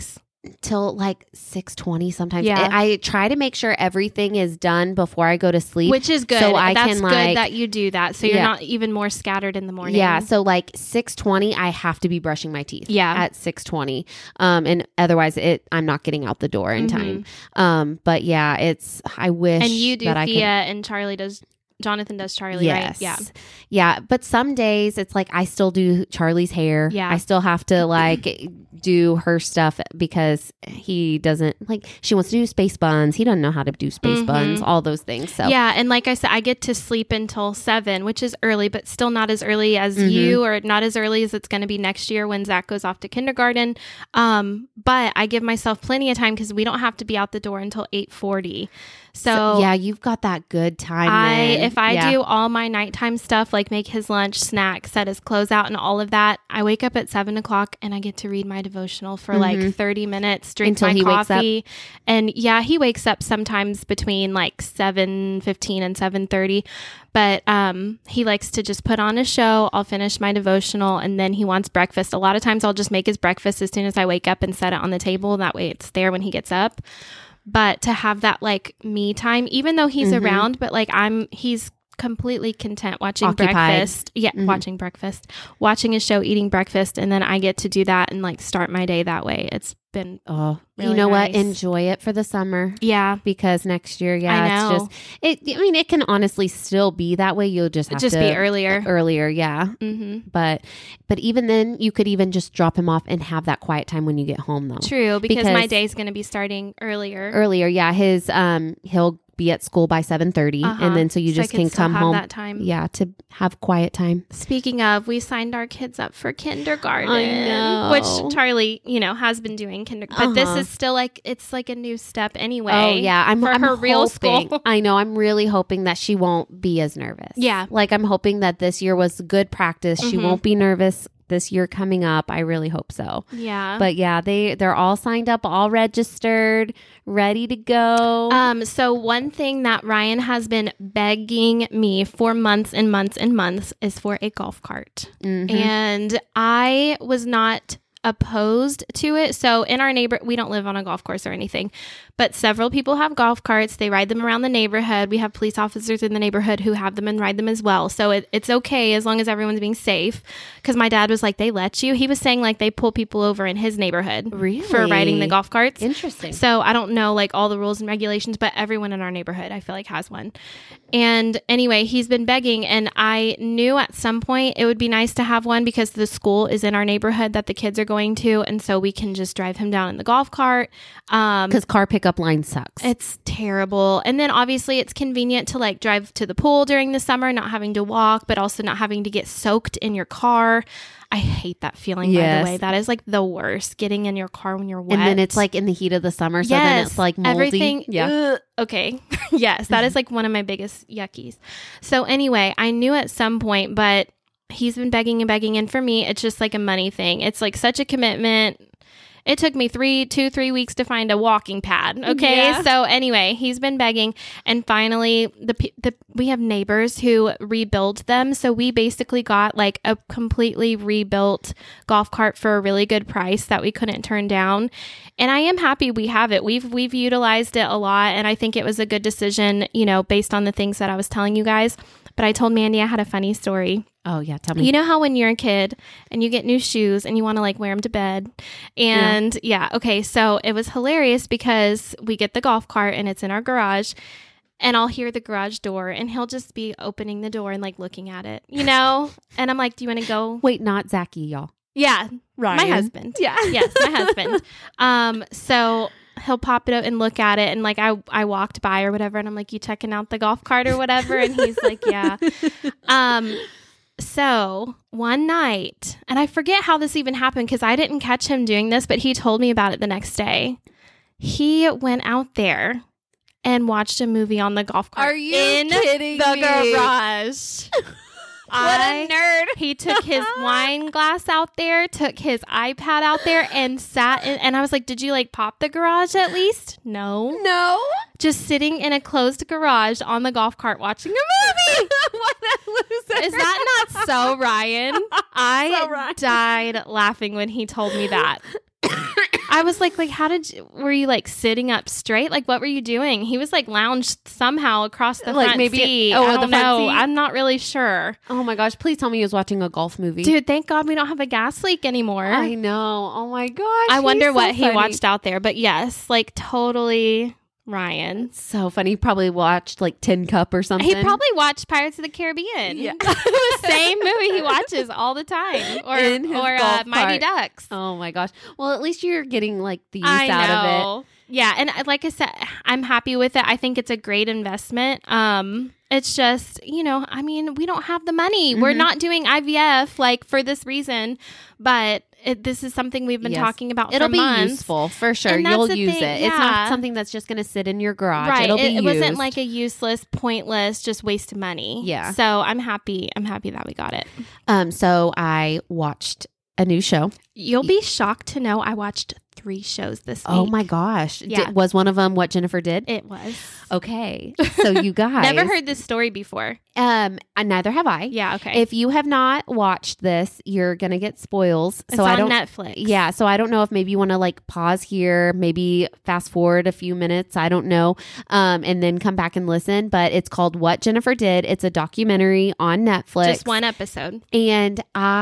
till like six twenty sometimes. Yeah. I, I try to make sure everything is done before I go to sleep. Which is good. So I That's can good like, that you do that. So you're yeah. not even more scattered in the morning. Yeah. So like six twenty, I have to be brushing my teeth. Yeah. At six twenty. Um, and otherwise it, I'm not getting out the door in Mm-hmm. time. Um, but yeah, it's, I wish And you do that Thea I and Charlie does, Jonathan does Charlie, yes. right? Yeah. Yeah. But some days it's like I still do Charlie's hair. Yeah. I still have to like do her stuff because he doesn't like, she wants to do space buns. He doesn't know how to do space Mhm. buns, all those things. So Yeah. And like I said, I get to sleep until seven, which is early, but still not as early as Mhm. you or not as early as it's going to be next year when Zach goes off to kindergarten. Um, but I give myself plenty of time because we don't have to be out the door until eight forty. So, So, yeah, you've got that good time. I then. if I Yeah. do all my nighttime stuff, like make his lunch, snack, set his clothes out, and all of that, I wake up at seven o'clock and I get to read my devotional for like Mhm. thirty minutes, drink Until my he wakes up. coffee, and yeah, he wakes up sometimes between like seven fifteen and seven thirty. But um, he likes to just put on a show. I'll finish my devotional, and then he wants breakfast. A lot of times, I'll just make his breakfast as soon as I wake up and set it on the table. That way, it's there when he gets up. But to have that like me time, even though he's Mhm. around, but like I'm, he's completely content watching Occupied. breakfast. Yeah, Mhm. watching breakfast, watching a show, eating breakfast, and then I get to do that and like start my day that way. It's been Oh, really you know what? nice. Enjoy it for the summer. yeah, Because next year, yeah, I know. it's just it. I mean, it can honestly still be that way. You'll just have just to be earlier. earlier, yeah. Mm-hmm. But but even then, you could even just drop him off and have that quiet time when you get home, though. True, because, my Because- day's going to be starting earlier. Earlier, yeah. His um, he'll be at school by seven thirty, Uh-huh. and then so you So I just can can still come have home. that time. Yeah, to have quiet time. Speaking of, we signed our kids up for kindergarten, I know. which Charlie, you know, has been doing kindergarten. But this Uh-huh. is still like it's like a new step anyway. Oh yeah, I'm for I'm her real hoping- school. I know. I'm really hoping that she won't be as nervous. Yeah. like I'm hoping that this year was good practice. She Mhm. won't be nervous this year coming up. I really hope so. Yeah. But yeah, they they're all signed up, all registered, ready to go. Um, so one thing that Ryan has been begging me for months and months and months is for a golf cart. Mhm. And I was not opposed to it. So in our neighbor, we don't live on a golf course or anything, but several people have golf carts. They ride them around the neighborhood. We have police officers in the neighborhood who have them and ride them as well. So it, it's okay as long as everyone's being safe. Because my dad was like, they let you. He was saying like they pull people over in his neighborhood Really? for riding the golf carts. Interesting. So I don't know like all the rules and regulations, but everyone in our neighborhood I feel like has one. And anyway, he's been begging, and I knew at some point it would be nice to have one because the school is in our neighborhood that the kids are going to, and so we can just drive him down in the golf cart. Um, Because car pickup line sucks. it's terrible. And then obviously it's convenient to like drive to the pool during the summer, not having to walk, but also not having to get soaked in your car. I hate that feeling, by Yes. the way. That is like the worst, getting in your car when you're wet. and then it's like in the heat of the summer, so then it's like moldy. Everything. Yeah. ugh, okay. Yes, that is like one of my biggest yuckies. So anyway, I knew at some point, but he's been begging and begging. And for me, it's just like a money thing. It's like such a commitment. It took me three, two, three weeks to find a walking pad. Okay. Yeah. So anyway, he's been begging. And finally, the, pe- the we have neighbors who rebuild them. So we basically got like a completely rebuilt golf cart for a really good price that we couldn't turn down. And I am happy we have it. We've we've utilized it a lot. And I think it was a good decision, you know, based on the things that I was telling you guys. But I told Mandy I had a funny story. Oh yeah, tell me. You know how when you're a kid and you get new shoes and you want to like wear them to bed? And yeah. yeah, okay. So it was hilarious because we get the golf cart and it's in our garage, and I'll hear the garage door and he'll just be opening the door and like looking at it, you know? And I'm like, do you want to go? Wait, not Zachy, y'all. Yeah, Ryan. my husband. Yeah. Yes, my husband. Um, so he'll pop it up and look at it, and like I I walked by or whatever, and I'm like, you checking out the golf cart or whatever? And he's like, yeah. Um. So one night, and I forget how this even happened because I didn't catch him doing this, but he told me about it the next day. He went out there and watched a movie on the golf cart. Are you in kidding the me? garage? What a nerd. He took his wine glass out there, took his iPad out there, and sat in, and I was like, did you like pop the garage at least? No. No. Just sitting in a closed garage on the golf cart watching a movie. What a loser. Is that not so Ryan? I So Ryan. died laughing when he told me that. I was like, like, how did you, were you like sitting up straight? Like, what were you doing? He was like lounged somehow across the Like front maybe- seat. oh, I the don't front know. seat? I'm not really sure. Oh my gosh, please tell me he was watching a golf movie. Dude, thank God we don't have a gas leak anymore. I know. Oh my gosh. I wonder he's so what he funny. watched out there. But yes, like totally Ryan. So funny. He probably watched like Tin Cup or something. He probably watched Pirates of the Caribbean. Yeah. The same movie he watches all the time. Or, In his or uh, golf Mighty cart. Ducks. Oh my gosh. Well, at least you're getting like the use I out know. of it. Yeah, and uh, like I said, I'm happy with it. I think it's a great investment. Um, it's just, you know, I mean, we don't have the money. We're Mhm. not doing I V F like for this reason, but it, this is something we've been Yes. talking about It'll for be months. useful for sure. And that's You'll the use thing, it. It's yeah. not something that's just going to sit in your garage. Right. It'll It, be it used. wasn't like a useless, pointless, just waste of money. Yeah. So I'm happy. I'm happy that we got it. Um. So I watched a new show. You'll be shocked to know I watched three shows this week. Oh my gosh. Yeah. Did, was one of them what Jennifer did? It was. Okay. So you guys Never heard this story before. Um. And neither have I. Yeah. Okay. If you have not watched this, you're gonna get spoils. it's so on I don't. Netflix. Yeah, so I don't know if maybe you want to like pause here, maybe fast forward a few minutes, I don't know, um, and then come back and listen. But it's called What Jennifer Did. It's a documentary on Netflix. Just one episode. And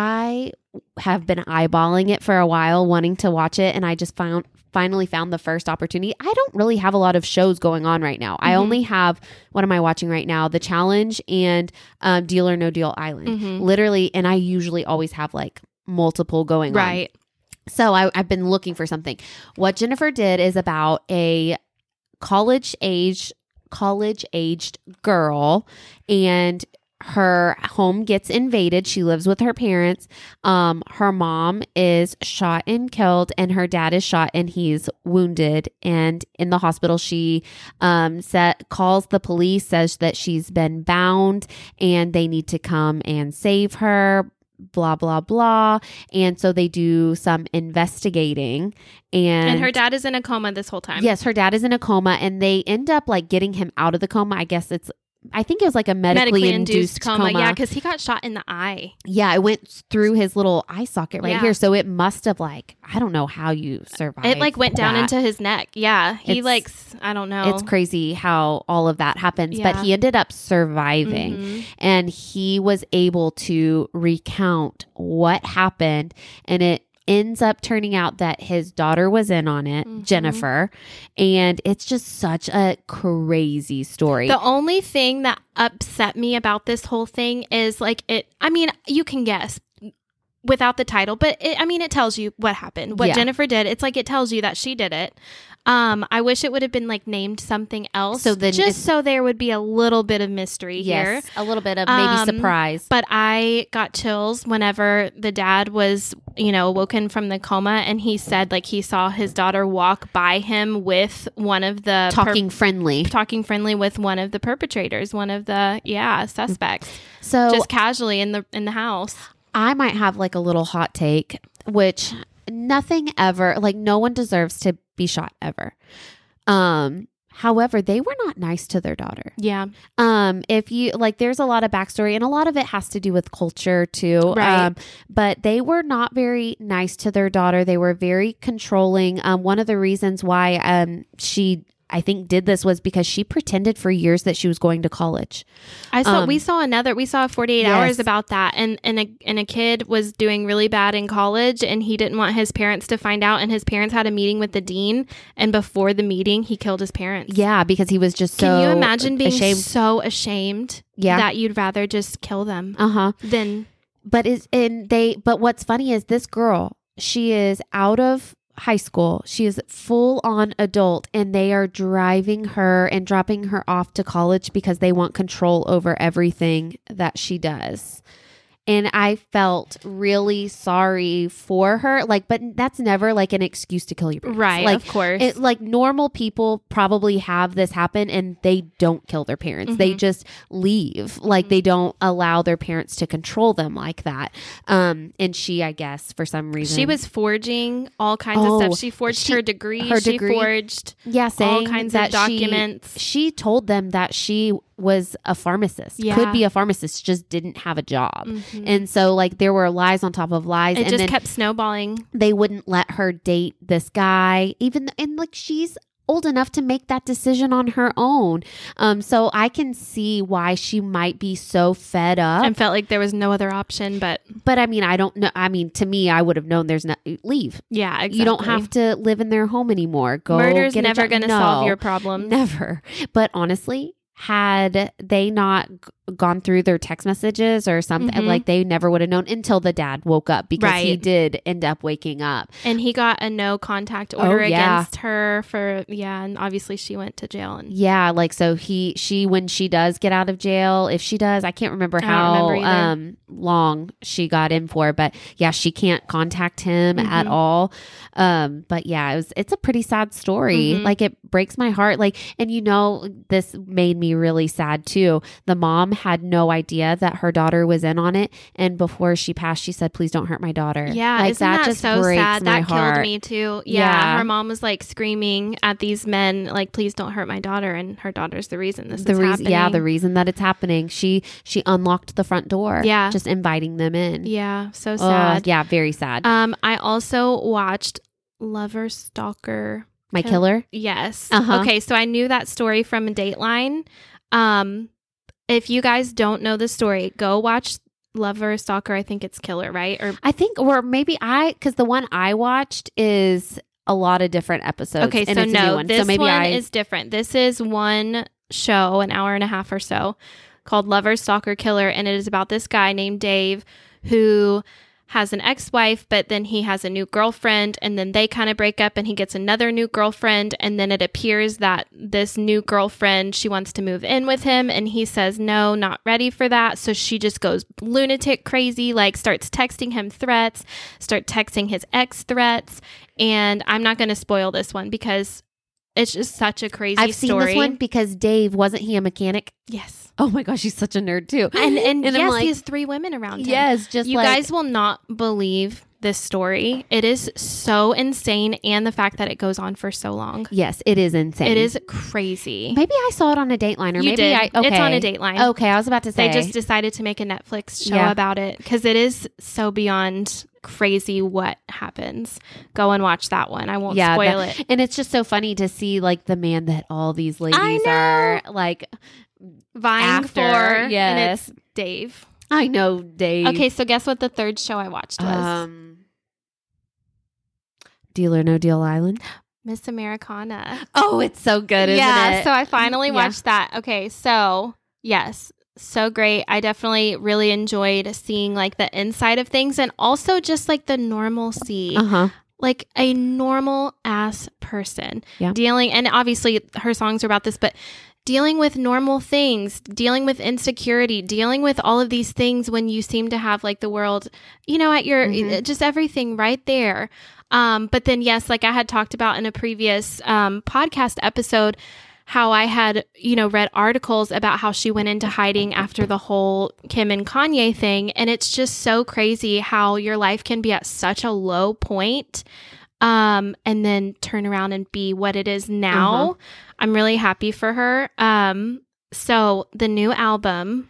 I have been eyeballing it for a while, wanting to watch it, and I just found finally found the first opportunity. I don't really have a lot of shows going on right now. I Mhm. only have, what am I watching right now? The Challenge and um, Deal or No Deal Island. Mhm. Literally, and I usually always have like multiple going on. Right. So I, I've been looking for something. What Jennifer Did is about a college age, college aged girl, and her home gets invaded. She lives with her parents. Um, her mom is shot and killed, and her dad is shot and he's wounded. And in the hospital, she um, set, calls the police, says that she's been bound and they need to come and save her. Blah, blah, blah. And so they do some investigating. And, And her dad is in a coma this whole time. yes, her dad is in a coma, and they end up like getting him out of the coma. I guess it's, I think it was like a medically, Medically induced, induced coma. coma. Yeah, because he got shot in the eye. Yeah, it went through his little eye socket right Yeah. here. So it must have like, I don't know how you survived. It like went down that. into his neck. Yeah. He It's- like, s- I don't know. It's crazy how all of that happens, but Yeah. he ended up surviving. Mhm. And he was able to recount what happened, and it ends up turning out that his daughter was in on it, Mhm. Jennifer, and it's just such a crazy story. The only thing that upset me about this whole thing is like it, I mean, you can guess without the title, but it, I mean, it tells you what happened, what Yeah. Jennifer did. It's like it tells you that she did it. Um, I wish it would have been like named something else, So then just it's- so there would be a little bit of mystery here. yes, a little bit of maybe Um, surprise. But I got chills whenever the dad was, you know, awoken from the coma, and he said like he saw his daughter walk by him with one of the per- Talking friendly. talking friendly with one of the perpetrators, one of the yeah suspects, So just casually in the in the house. I might have like a little hot take, which nothing ever, like no one deserves to be shot ever. Um, however, they were not nice to their daughter. Yeah, Um, if you like, there's a lot of backstory, and a lot of it has to do with culture too. Right. Um, but they were not very nice to their daughter. They were very controlling. Um, one of the reasons why um she I think did this was because she pretended for years that she was going to college. I saw. Um, we saw another. We saw forty-eight yes. hours about that, and and a and a kid was doing really bad in college, and he didn't want his parents to find out, and his parents had a meeting with the dean, and before the meeting, he killed his parents. Yeah, because he was just so Can you imagine being ashamed. so ashamed Yeah. that you'd rather just kill them Uh huh. than But is and they but what's funny is this girl, she is out of high school. She is full on adult, and they are driving her and dropping her off to college because they want control over everything that she does. And I felt really sorry for her. Like, but that's never like an excuse to kill your parents. right. Like, of course. it, like normal people probably have this happen and they don't kill their parents. They Mhm. just leave. Like they don't allow their parents to control them like that. Um, and she, I guess, for some reason, She was forging all kinds Oh, of stuff. She forged she- her degree. her she degree. forged yeah saying all kinds that of she- documents. She, told them that she was a pharmacist, Yeah. could be a pharmacist, just didn't have a job. Mhm. And so like there were lies on top of lies. It and just then kept snowballing. they wouldn't let her date this guy, even, and like she's old enough to make that decision on her own. Um, so I can see why she might be so fed up. And felt like there was no other option, but But I mean, I don't know. I mean, to me, I would have known there's no, leave. yeah, exactly. You don't have to live in their home anymore. Go Murder's get a never job. going to No, solve your problems. Never. But honestly, had they not g- gone through their text messages or something, Mhm. like they never would have known until the dad woke up, because he Right. did end up waking up. And he got a no contact order Oh, yeah. against her for, yeah. And obviously she went to jail. And Yeah, like so he she when she does get out of jail, if she does, I can't remember I don't how remember either. um long she got in for, but yeah, she can't contact him at Mhm. all. Um but yeah, it was it's a pretty sad story. Mhm. Like it breaks my heart. Like, and you know, this made me really sad too. The mom had no idea that her daughter was in on it, and before she passed, she said, "Please don't hurt my daughter." yeah, like isn't that, just so breaks sad? my That heart. killed me too. Yeah, Yeah. her mom was like screaming at these men, like, "Please don't hurt my daughter," and her daughter's the reason this the is reason happening. yeah the reason that it's happening, she she unlocked the front door, Yeah. just inviting them in. Yeah, so Oh, sad. yeah, very sad. Um, I also watched Lover Stalker. My Kill- killer. Yes. Uh-huh. Okay, so I knew that story from Dateline. Um, if you guys don't know the story, go watch Lover Stalker. I think it's Killer, right? Or I think, or maybe I, because the one I watched is a lot of different episodes. okay, and so it's a new no, one. this so maybe one I, is different. This is one show, an hour and a half or so, called Lover Stalker Killer, and it is about this guy named Dave who has an ex-wife, but then he has a new girlfriend, and then they kind of break up and he gets another new girlfriend, and then it appears that this new girlfriend, she wants to move in with him, and he says no, not ready for that. So she just goes lunatic crazy, like starts texting him threats, start texting his ex threats. And I'm not going to spoil this one because it's just such a crazy I've seen story. this one because Dave, wasn't he a mechanic? Yes. Oh my gosh, he's such a nerd too. And and, I'm yes, like, he has three women around him. yes, just You like, guys will not believe this story. It is so insane, and the fact that it goes on for so long. yes, it is insane. It is crazy. Maybe I saw it on a Dateline, or You maybe did. I. Okay. It's on a Dateline. Okay, I was about to say. They just decided to make a Netflix show Yeah. about it because it is so beyond crazy what happens. Go and watch that one. I won't Yeah, spoil that- it. and it's just so funny to see like the man that all these I ladies know. are like. Vying After, for, and yes. it's Dave. I know, Dave. Okay, so guess what the third show I watched was? Um, Deal or No Deal Island. Miss Americana. Oh, it's so good, isn't yeah, it? so I finally Yeah. watched that. Okay, so yes, so great. I definitely really enjoyed seeing like the inside of things and also just like the normalcy. uh huh. Like a normal ass person Yeah. dealing, and obviously her songs are about this, but dealing with normal things, dealing with insecurity, dealing with all of these things when you seem to have like the world, you know, at your, Mhm. just everything right there. Um, but then, yes, like I had talked about in a previous um, podcast episode, how I had, you know, read articles about how she went into hiding after the whole Kim and Kanye thing. And it's just so crazy how your life can be at such a low point, um, and then turn around and be what it is now. Uh-huh. I'm really happy for her. Um, so the new album,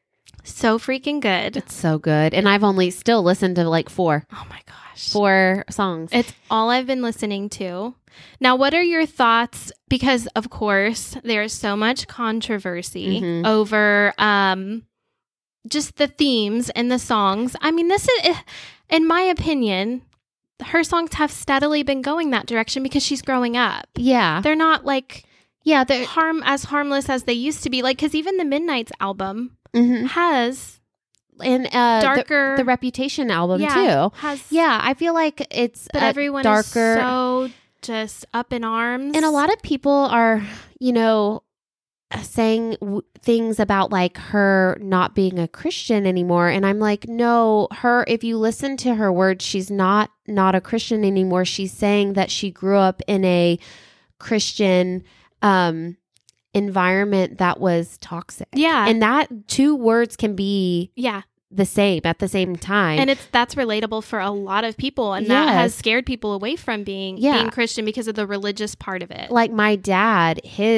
so freaking good. It's so good, and I've only still listened to like four, Oh my gosh. four songs. It's all I've been listening to. Now, what are your thoughts? Because, of course, there's so much controversy Mhm. over um, just the themes and the songs. I mean, this is, in my opinion, her songs have steadily been going that direction because she's growing up. Yeah, They're not like yeah. They're, harm as harmless as they used to be. Like, because even the Midnight's album mhm. has and uh, darker, the, the Reputation album yeah, too. has, Yeah, I feel like it's but uh, everyone darker. is so just up in arms. And a lot of people are, you know, saying w- things about like her not being a Christian anymore. And I'm like, no, her, if you listen to her words, she's not, not a Christian anymore. She's saying that she grew up in a Christian, um, environment that was toxic. Yeah. And that two words can be yeah. the same at the same time. And it's that's relatable for a lot of people, and that has Yes. scared people away from being Yeah. being Christian because of the religious part of it. like my dad, his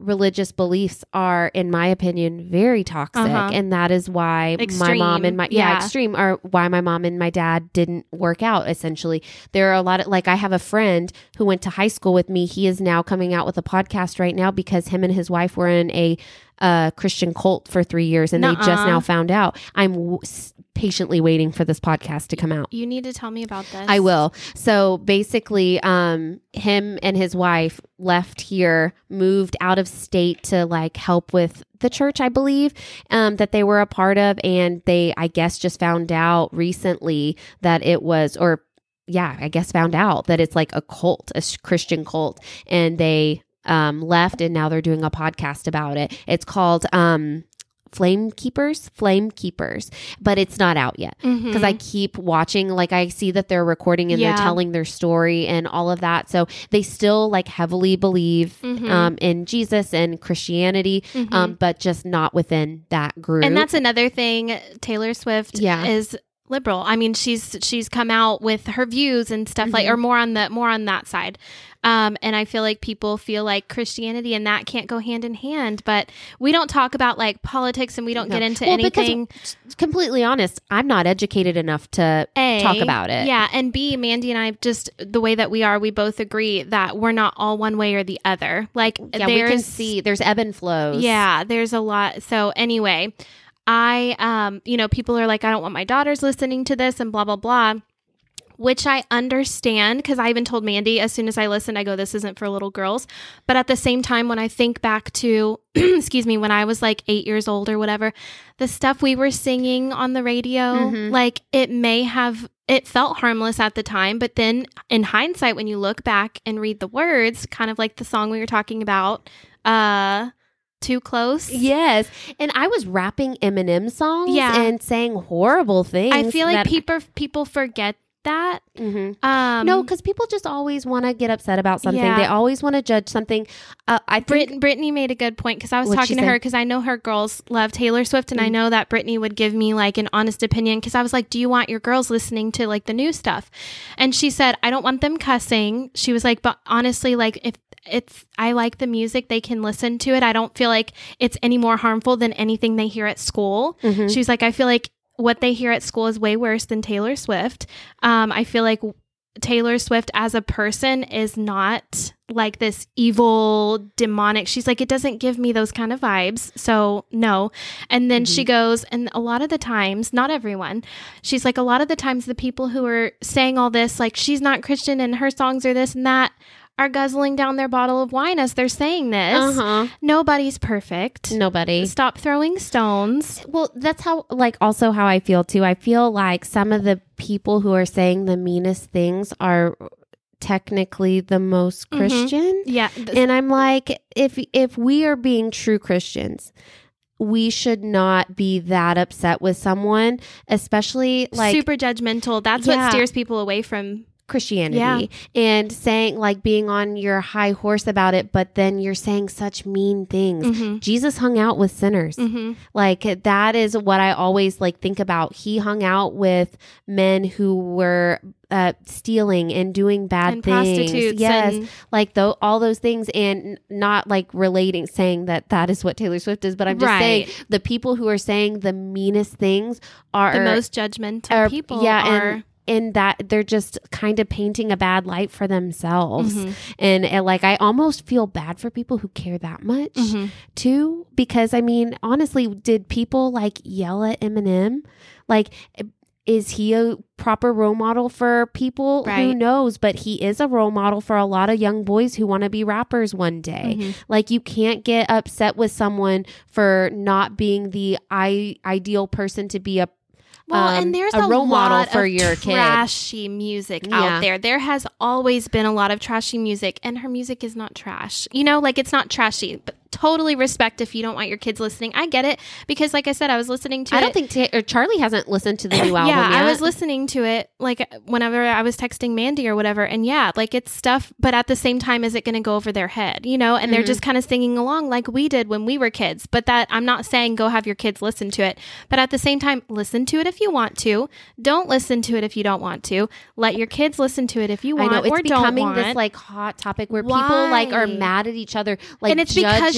religious beliefs are, in my opinion, very toxic. Uh-huh. And that is why Extreme. my mom and my, yeah, Yeah. extreme are why my mom and my dad didn't work out, essentially. There are a lot of, like, I have a friend who went to high school with me. He is now coming out with a podcast right now because him and his wife were in a uh, Christian cult for three years and Nuh-uh. they just now found out. I'm w- patiently waiting for this podcast to come out. You need to tell me about this. I will. So basically, um, him and his wife left here, moved out of state to like help with the church, I believe, um, that they were a part of. And they, I guess, just found out recently that it was, or yeah, I guess found out that it's like a cult, a Christian cult. And they um, left and now they're doing a podcast about it. It's called... Um, Flame Keepers, Flame Keepers, but it's not out yet because Mhm. I keep watching, like I see that they're recording and Yeah. they're telling their story and all of that. So they still like heavily believe Mhm. um, in Jesus and Christianity, Mhm. um, but just not within that group. And that's another thing. Taylor Swift Yeah. is liberal. I mean, she's she's come out with her views and stuff like, Mhm. or more on the more on that side. Um, and I feel like people feel like Christianity and that can't go hand in hand. But we don't talk about like politics and we don't No. get into Well, anything. because, completely honest, I'm not educated enough to A, talk about it. Yeah, and B, Mandy and I, just the way that we are, we both agree that we're not all one way or the other. Like, Yeah, we can there's see there's ebb and flows. Yeah, there's a lot. So anyway, I, um, you know, people are like, I don't want my daughters listening to this and blah, blah, blah, which I understand because I even told Mandy as soon as I listened, I go, this isn't for little girls. But at the same time, when I think back to, excuse me, when I was like eight years old or whatever, the stuff we were singing on the radio, Mhm. like it may have, it felt harmless at the time. But then in hindsight, when you look back and read the words, kind of like the song we were talking about, uh, Too Close. Yes. And I was rapping Eminem songs Yeah. and saying horrible things. I feel like that- people people forget that. Mhm. Um, No, because people just always want to get upset about something. Yeah. They always want to judge something. Uh, I think Brit- Brittany made a good point because I was What'd she talking to say? her because I know her girls love Taylor Swift and I Mhm. know that Brittany would give me like an honest opinion because I was like, do you want your girls listening to like the new stuff? And she said, I don't want them cussing. She was like, but honestly, like if it's, I like the music, they can listen to it. I don't feel like it's any more harmful than anything they hear at school. Mhm. She was like, I feel like what they hear at school is way worse than Taylor Swift. Um, I feel like Taylor Swift as a person is not like this evil, demonic. She's like, it doesn't give me those kind of vibes. So no. And then Mm-hmm. she goes, and a lot of the times, not everyone, she's like, a lot of the times the people who are saying all this, like she's not Christian and her songs are this and that, are guzzling down their bottle of wine as they're saying this. Uh-huh. Nobody's perfect. Nobody. Stop throwing stones. Well, that's how, like, also how I feel too. I feel like some of the people who are saying the meanest things are technically the most Mhm. Christian. Yeah. th- And I'm like, if if we are being true Christians, we should not be that upset with someone, especially like super judgmental. That's Yeah. what steers people away from. Christianity Yeah. and saying like being on your high horse about it, but then you're saying such mean things. Mhm. Jesus hung out with sinners. Mhm. Like that is what I always like think about. He hung out with men who were uh, stealing and doing bad And things. prostitutes Yes, and- like though all those things, and n- not like relating, saying that that is what Taylor Swift is. But I'm just Right. saying the people who are saying the meanest things are The most judgmental are- people yeah, are. and in that they're just kind of painting a bad light for themselves. Mhm. And, and like I almost feel bad for people who care that much Mhm. too, because I mean, honestly, did people like yell at Eminem? Like, is he a proper role model for people? Who Right. knows? But he is a role model for a lot of young boys who want to be rappers one day. Mhm. Like, you can't get upset with someone for not being the I- ideal person to be a Well, um, and there's a a, role lot model for of your kid. trashy music Yeah. out there. There has always been a lot of trashy music, and her music is not trash. You know, like it's not trashy, but totally respect if you don't want your kids listening. I get it because, like I said, I was listening to. I it. don't think Ta- or Charlie hasn't listened to the new album yeah, yet. I was listening to it like whenever I was texting Mandy or whatever, and yeah, like it's stuff, but at the same time, is it going to go over their head, you know? And they're Mhm. just kind of singing along like we did when we were kids. But that I'm not saying go have your kids listen to it, but at the same time, listen to it if you want to. Don't listen to it if you don't want to. Let your kids listen to it if you I want know it's or don't becoming want. this like hot topic where people like are Why? mad at each other, like and it's because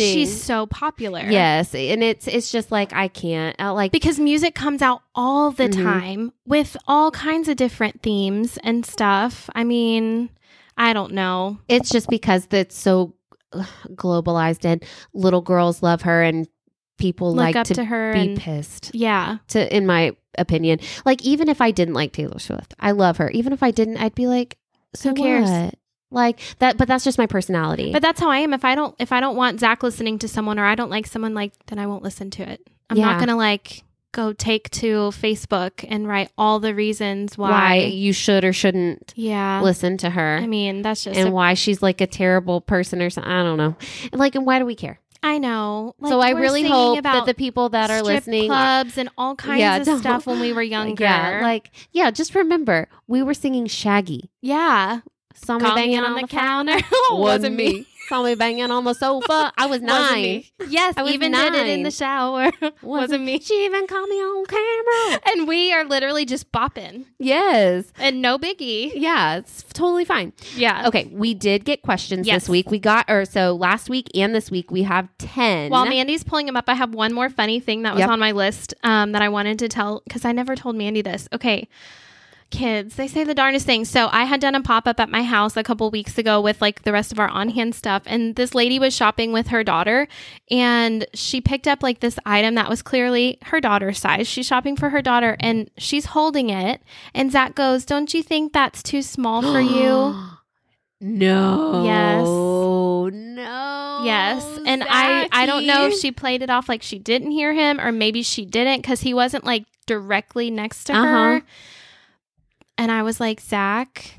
she's so popular. Yes. And it's it's just like, I can't. I, like Because music comes out all the Mhm. time with all kinds of different themes and stuff. I mean, I don't know. It's just because it's so ugh, globalized and little girls love her and people Look like up to, to her be and pissed. yeah. To in my opinion, like even if I didn't like Taylor Swift, I love her. Even if I didn't, I'd be like, so Who cares? what? Like that, but that's just my personality. But that's how I am. If I don't if I don't want Zach listening to someone or I don't like someone, like, then I won't listen to it. I'm Yeah. not gonna like go take to Facebook and write all the reasons why, why you should or shouldn't yeah. listen to her, I mean, that's just and a- why she's like a terrible person or something. I don't know. And like, and why do we care? I know. Like, so I we're really singing hope that about the people that are strip listening, clubs and all kinds Yeah, of don't- stuff when we were younger. yeah, like yeah, just remember we were singing Shaggy. yeah. Saw me Caught me banging on on, the the counter. counter. Wasn't me. Saw me banging on the sofa. I was Wasn't nine. me. Yes, I was even did it in nine. the shower. Wasn't me. She even caught me on camera. And we are literally just bopping. Yes. And no biggie. Yeah, it's totally fine. Yeah. Okay, we did get questions Yes. this week. We got, or so last week and this week we have ten. While Mandy's pulling them up, I have one more funny thing that was Yep. on my list um, that I wanted to tell because I never told Mandy this. Okay. Kids, they say the darndest things. So I had done a pop-up at my house a couple weeks ago with like the rest of our on-hand stuff. And this lady was shopping with her daughter and she picked up like this item that was clearly her daughter's size. She's shopping for her daughter and she's holding it. And Zach goes, "Don't you think that's too small for you?" No. Yes. No. Yes. And I, I don't know if she played it off like she didn't hear him or maybe she didn't because he wasn't like directly next to Uh-huh. her. And I was like, "Zach,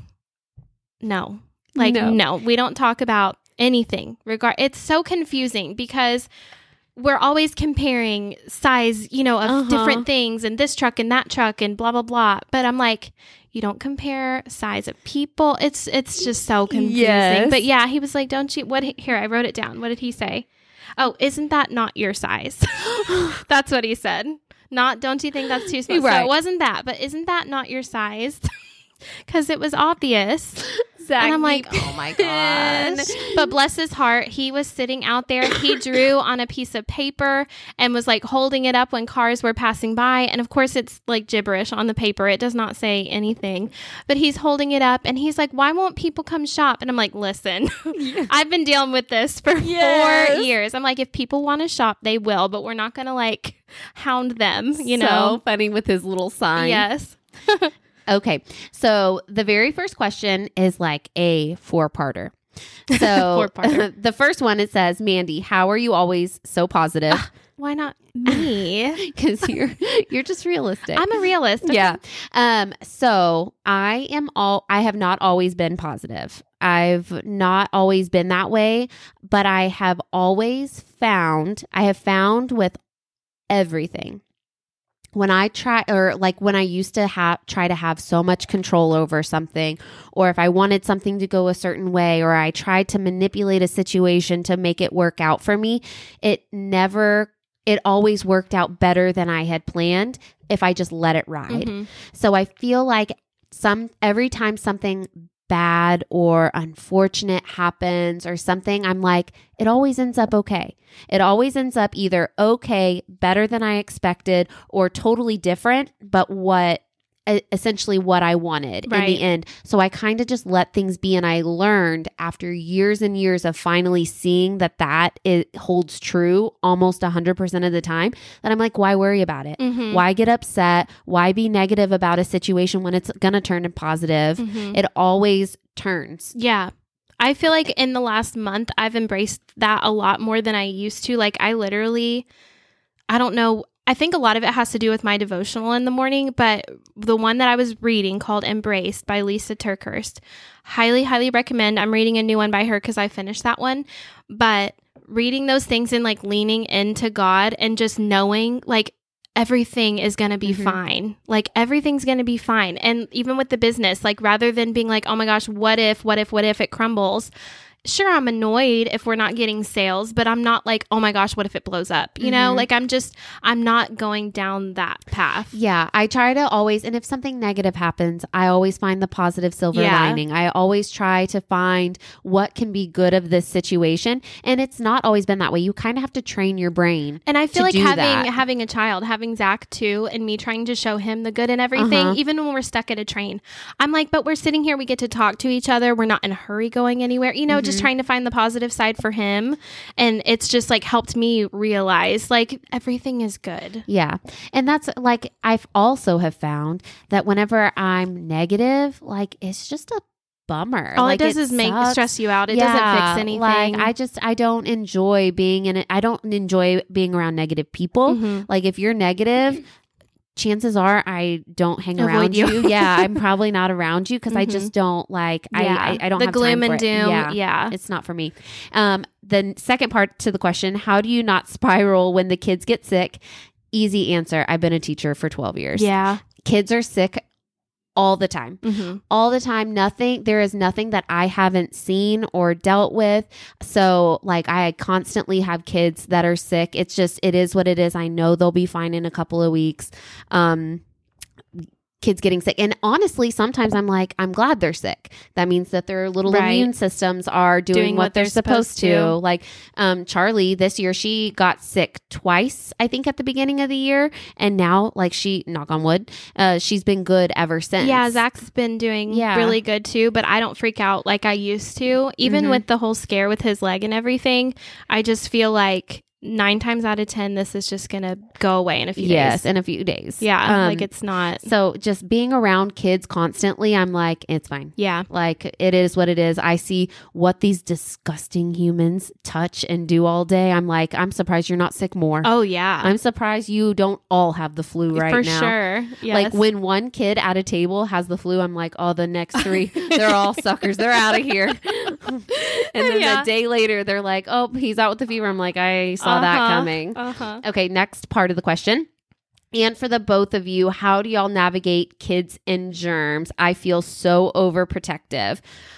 no. Like, No. no, we don't talk about anything. Regard. It's so confusing because we're always comparing size, you know, of Uh-huh. different things and this truck and that truck and blah, blah, blah. But I'm like, you don't compare size of people. It's it's just so confusing. Yes. But yeah, he was like, "Don't you?" What? Here, I wrote it down. What did he say? Oh, isn't that not your size? That's what he said. Not, don't you think that's too small? Right. So it wasn't that, but isn't that not your size? Because it was obvious. Zach, And I'm like, oh my gosh. But bless his heart, he was sitting out there. He drew on a piece of paper and was like holding it up when cars were passing by. And of course, it's like gibberish on the paper. It does not say anything. But he's holding it up and he's like, "Why won't people come shop?" And I'm like, "Listen, I've been dealing with this for Yes. four years. I'm like, if people want to shop, they will. But we're not going to like hound them, you So know?" funny with his little sign. Yes. Okay. So the very first question is like a four-parter. So Four-parter. the first one, it says, "Mandy, how are you always so positive?" Why not me? Because you're you're just realistic. I'm a realist. Okay. Yeah. Um, so I am all I have not always been positive. I've not always been that way, but I have always found I have found with everything. When I try, or like when I used to have try to have so much control over something, or if I wanted something to go a certain way, or I tried to manipulate a situation to make it work out for me, it never, it always worked out better than I had planned if I just let it ride. Mhm. So I feel like some, every time something bad or unfortunate happens or something, I'm like, it always ends up okay. It always ends up either okay, better than I expected, or totally different, but what e- essentially what I wanted in Right. the end. So I kind of just let things be. And I learned after years and years of finally seeing that that it holds true almost one hundred percent of the time, that I'm like, why worry about it? Mhm. Why get upset? Why be negative about a situation when it's going to turn in positive? Mhm. It always turns. Yeah. I feel like in the last month, I've embraced that a lot more than I used to. Like, I literally, I don't know. I think a lot of it has to do with my devotional in the morning, but the one that I was reading called Embraced by Lisa Turkhurst, highly, highly recommend. I'm reading a new one by her because I finished that one. But reading those things and like leaning into God and just knowing like everything is going to be Mhm. fine. Like everything's going to be fine. And even with the business, like rather than being like, "Oh my gosh, what if, what if, what if it crumbles?" sure, I'm annoyed if we're not getting sales, but I'm not like, oh my gosh, what if it blows up? You mm-hmm. know, like I'm just, I'm not going down that path. Yeah. I try to always, and if something negative happens, I always find the positive silver yeah. lining. I always try to find what can be good of this situation. And it's not always been that way. You kind of have to train your brain. And I feel like having, that. having a child, having Zach too, and me trying to show him the good in everything, uh-huh. even when we're stuck at a train, I'm like, but we're sitting here, we get to talk to each other. We're not in a hurry going anywhere, you know, mm-hmm. just trying to find the positive side for him. And it's just like helped me realize like everything is good. Yeah. And that's like, I've also have found that whenever I'm negative, like it's just a bummer. All like, it does it is make sucks. stress you out. It yeah, doesn't fix anything. Like I just, I don't enjoy being in it. I don't enjoy being around negative people. Mm-hmm. Like if you're negative, chances are I don't hang Avoid around you. you. Yeah, I'm probably not around you because mm-hmm. I just don't like, yeah. I, I, I don't the have gloom time and for it. doom. Yeah, yeah. It's not for me. Um, the second part to the question, how do you not spiral when the kids get sick? Easy answer. I've been a teacher for twelve years. Yeah. Kids are sick all the time, mm-hmm. all the time. Nothing, there is nothing that I haven't seen or dealt with. So like I constantly have kids that are sick. It's just, it is what it is. I know they'll be fine in a couple of weeks. Um, kids getting sick. And honestly, sometimes I'm like, I'm glad they're sick. That means that their little right. immune systems are doing, doing what, what they're, they're supposed, supposed to. to. Like um, Charlie this year, she got sick twice, I think at the beginning of the year. And now like she, knock on wood, uh, she's been good ever since. Yeah. Zach's been doing yeah. really good too, but I don't freak out like I used to. Even mm-hmm. with the whole scare with his leg and everything, I just feel like nine times out of ten, this is just going to go away in a few yes, days. in a few days. Yeah. Um, like it's not. So just being around kids constantly, I'm like, it's fine. Yeah. Like it is what it is. I see what these disgusting humans touch and do all day. I'm like, I'm surprised you're not sick more. Oh yeah. I'm surprised you don't all have the flu right For now. For sure. Yes. Like when one kid at a table has the flu, I'm like, oh, the next three, they're all suckers. They're out of here. And then yeah. a day later, they're like, oh, he's out with the fever. I'm like, I saw uh-huh. that coming. Uh-huh. Okay, next part of the question. And for the both of you, how do y'all navigate kids and germs? I feel so overprotective.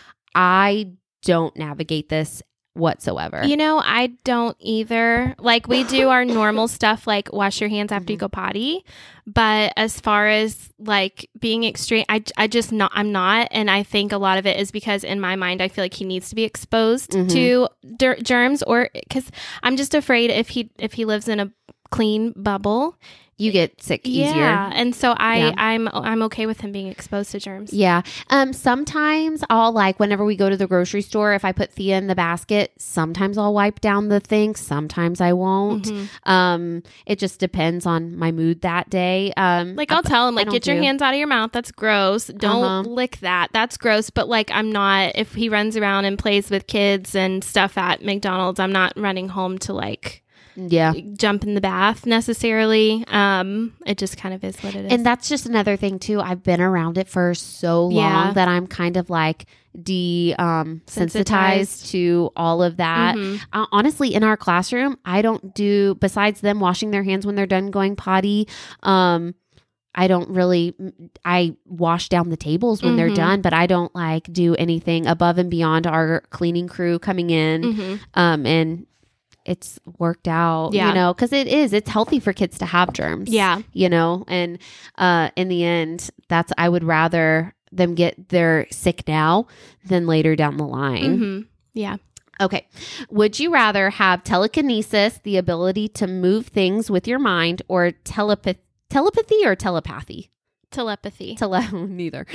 I don't navigate this whatsoever. You know, I don't either. Like we do our normal stuff like wash your hands after mm-hmm. you go potty. But as far as like being extreme, I, I just not, I'm not. And I think a lot of it is because in my mind, I feel like he needs to be exposed mm-hmm. to der- germs or because I'm just afraid if he, if he lives in a clean bubble, you get sick easier. Yeah. And so I, yeah. I'm, I'm okay with him being exposed to germs. Yeah. Um, sometimes I'll like, whenever we go to the grocery store, if I put Thea in the basket, sometimes I'll wipe down the thing. Sometimes I won't. Mm-hmm. Um, it just depends on my mood that day. Um, like I'll I, tell him like, get do. your hands out of your mouth. That's gross. Don't uh-huh. lick that. That's gross. But like, I'm not, if he runs around and plays with kids and stuff at McDonald's, I'm not running home to like, yeah, jump in the bath necessarily. Um, it just kind of is what it is. And that's just another thing too. I've been around it for so long yeah. that I'm kind of like de um, sensitized to all of that. Mm-hmm. Uh, honestly, in our classroom, I don't do, besides them washing their hands when they're done going potty, um, I don't really, I wash down the tables when mm-hmm. they're done, but I don't like do anything above and beyond our cleaning crew coming in. Mm-hmm. Um, and it's worked out, yeah. you know, because it is, it's healthy for kids to have germs. Yeah. You know, and uh, in the end, that's, I would rather them get their sick now than later down the line. Mm-hmm. Yeah. Okay. Would you rather have telekinesis, the ability to move things with your mind, or telepathy, telepathy or telepathy? Telepathy. Tele- neither.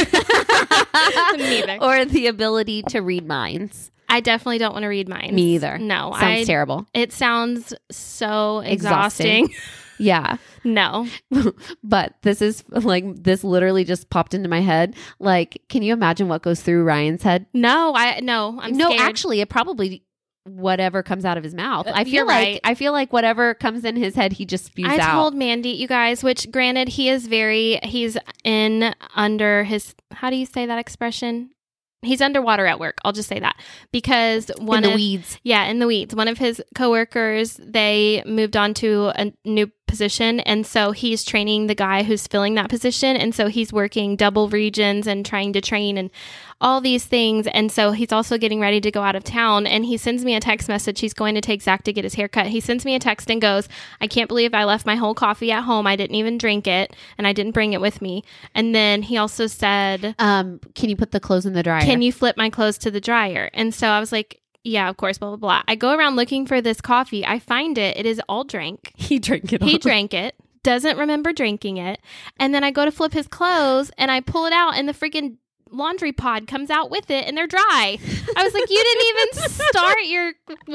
Neither. Or the ability to read minds. I definitely don't want to read minds. Me either. No. Sounds I, terrible. It sounds so exhausting. exhausting. Yeah. No. But this is like, this literally just popped into my head. Like, can you imagine what goes through Ryan's head? No, I, no, I'm no, scared. actually, it probably, whatever comes out of his mouth. I feel You're like, right. I feel like whatever comes in his head, he just spews I out. I told Mandy, you guys, which granted, he is very, he's in under his, how do you say that expression? He's underwater at work. I'll just say that because one in the of, weeds. Yeah, in the weeds. One of his coworkers, they moved on to a new position. And so he's training the guy who's filling that position. And so he's working double regions and trying to train and all these things. And so he's also getting ready to go out of town. And he sends me a text message. He's going to take Zach to get his hair cut. He sends me a text and goes, I can't believe I left my whole coffee at home. I didn't even drink it. And I didn't bring it with me. And then he also said, um, can you put the clothes in the dryer? Can you flip my clothes to the dryer? And so I was like, yeah, of course, blah, blah, blah. I go around looking for this coffee. I find it. It is all drank. He drank it all. He drank it. Doesn't remember drinking it. And then I go to flip his clothes and I pull it out and the freaking laundry pod comes out with it and they're dry. I was like, you didn't even start your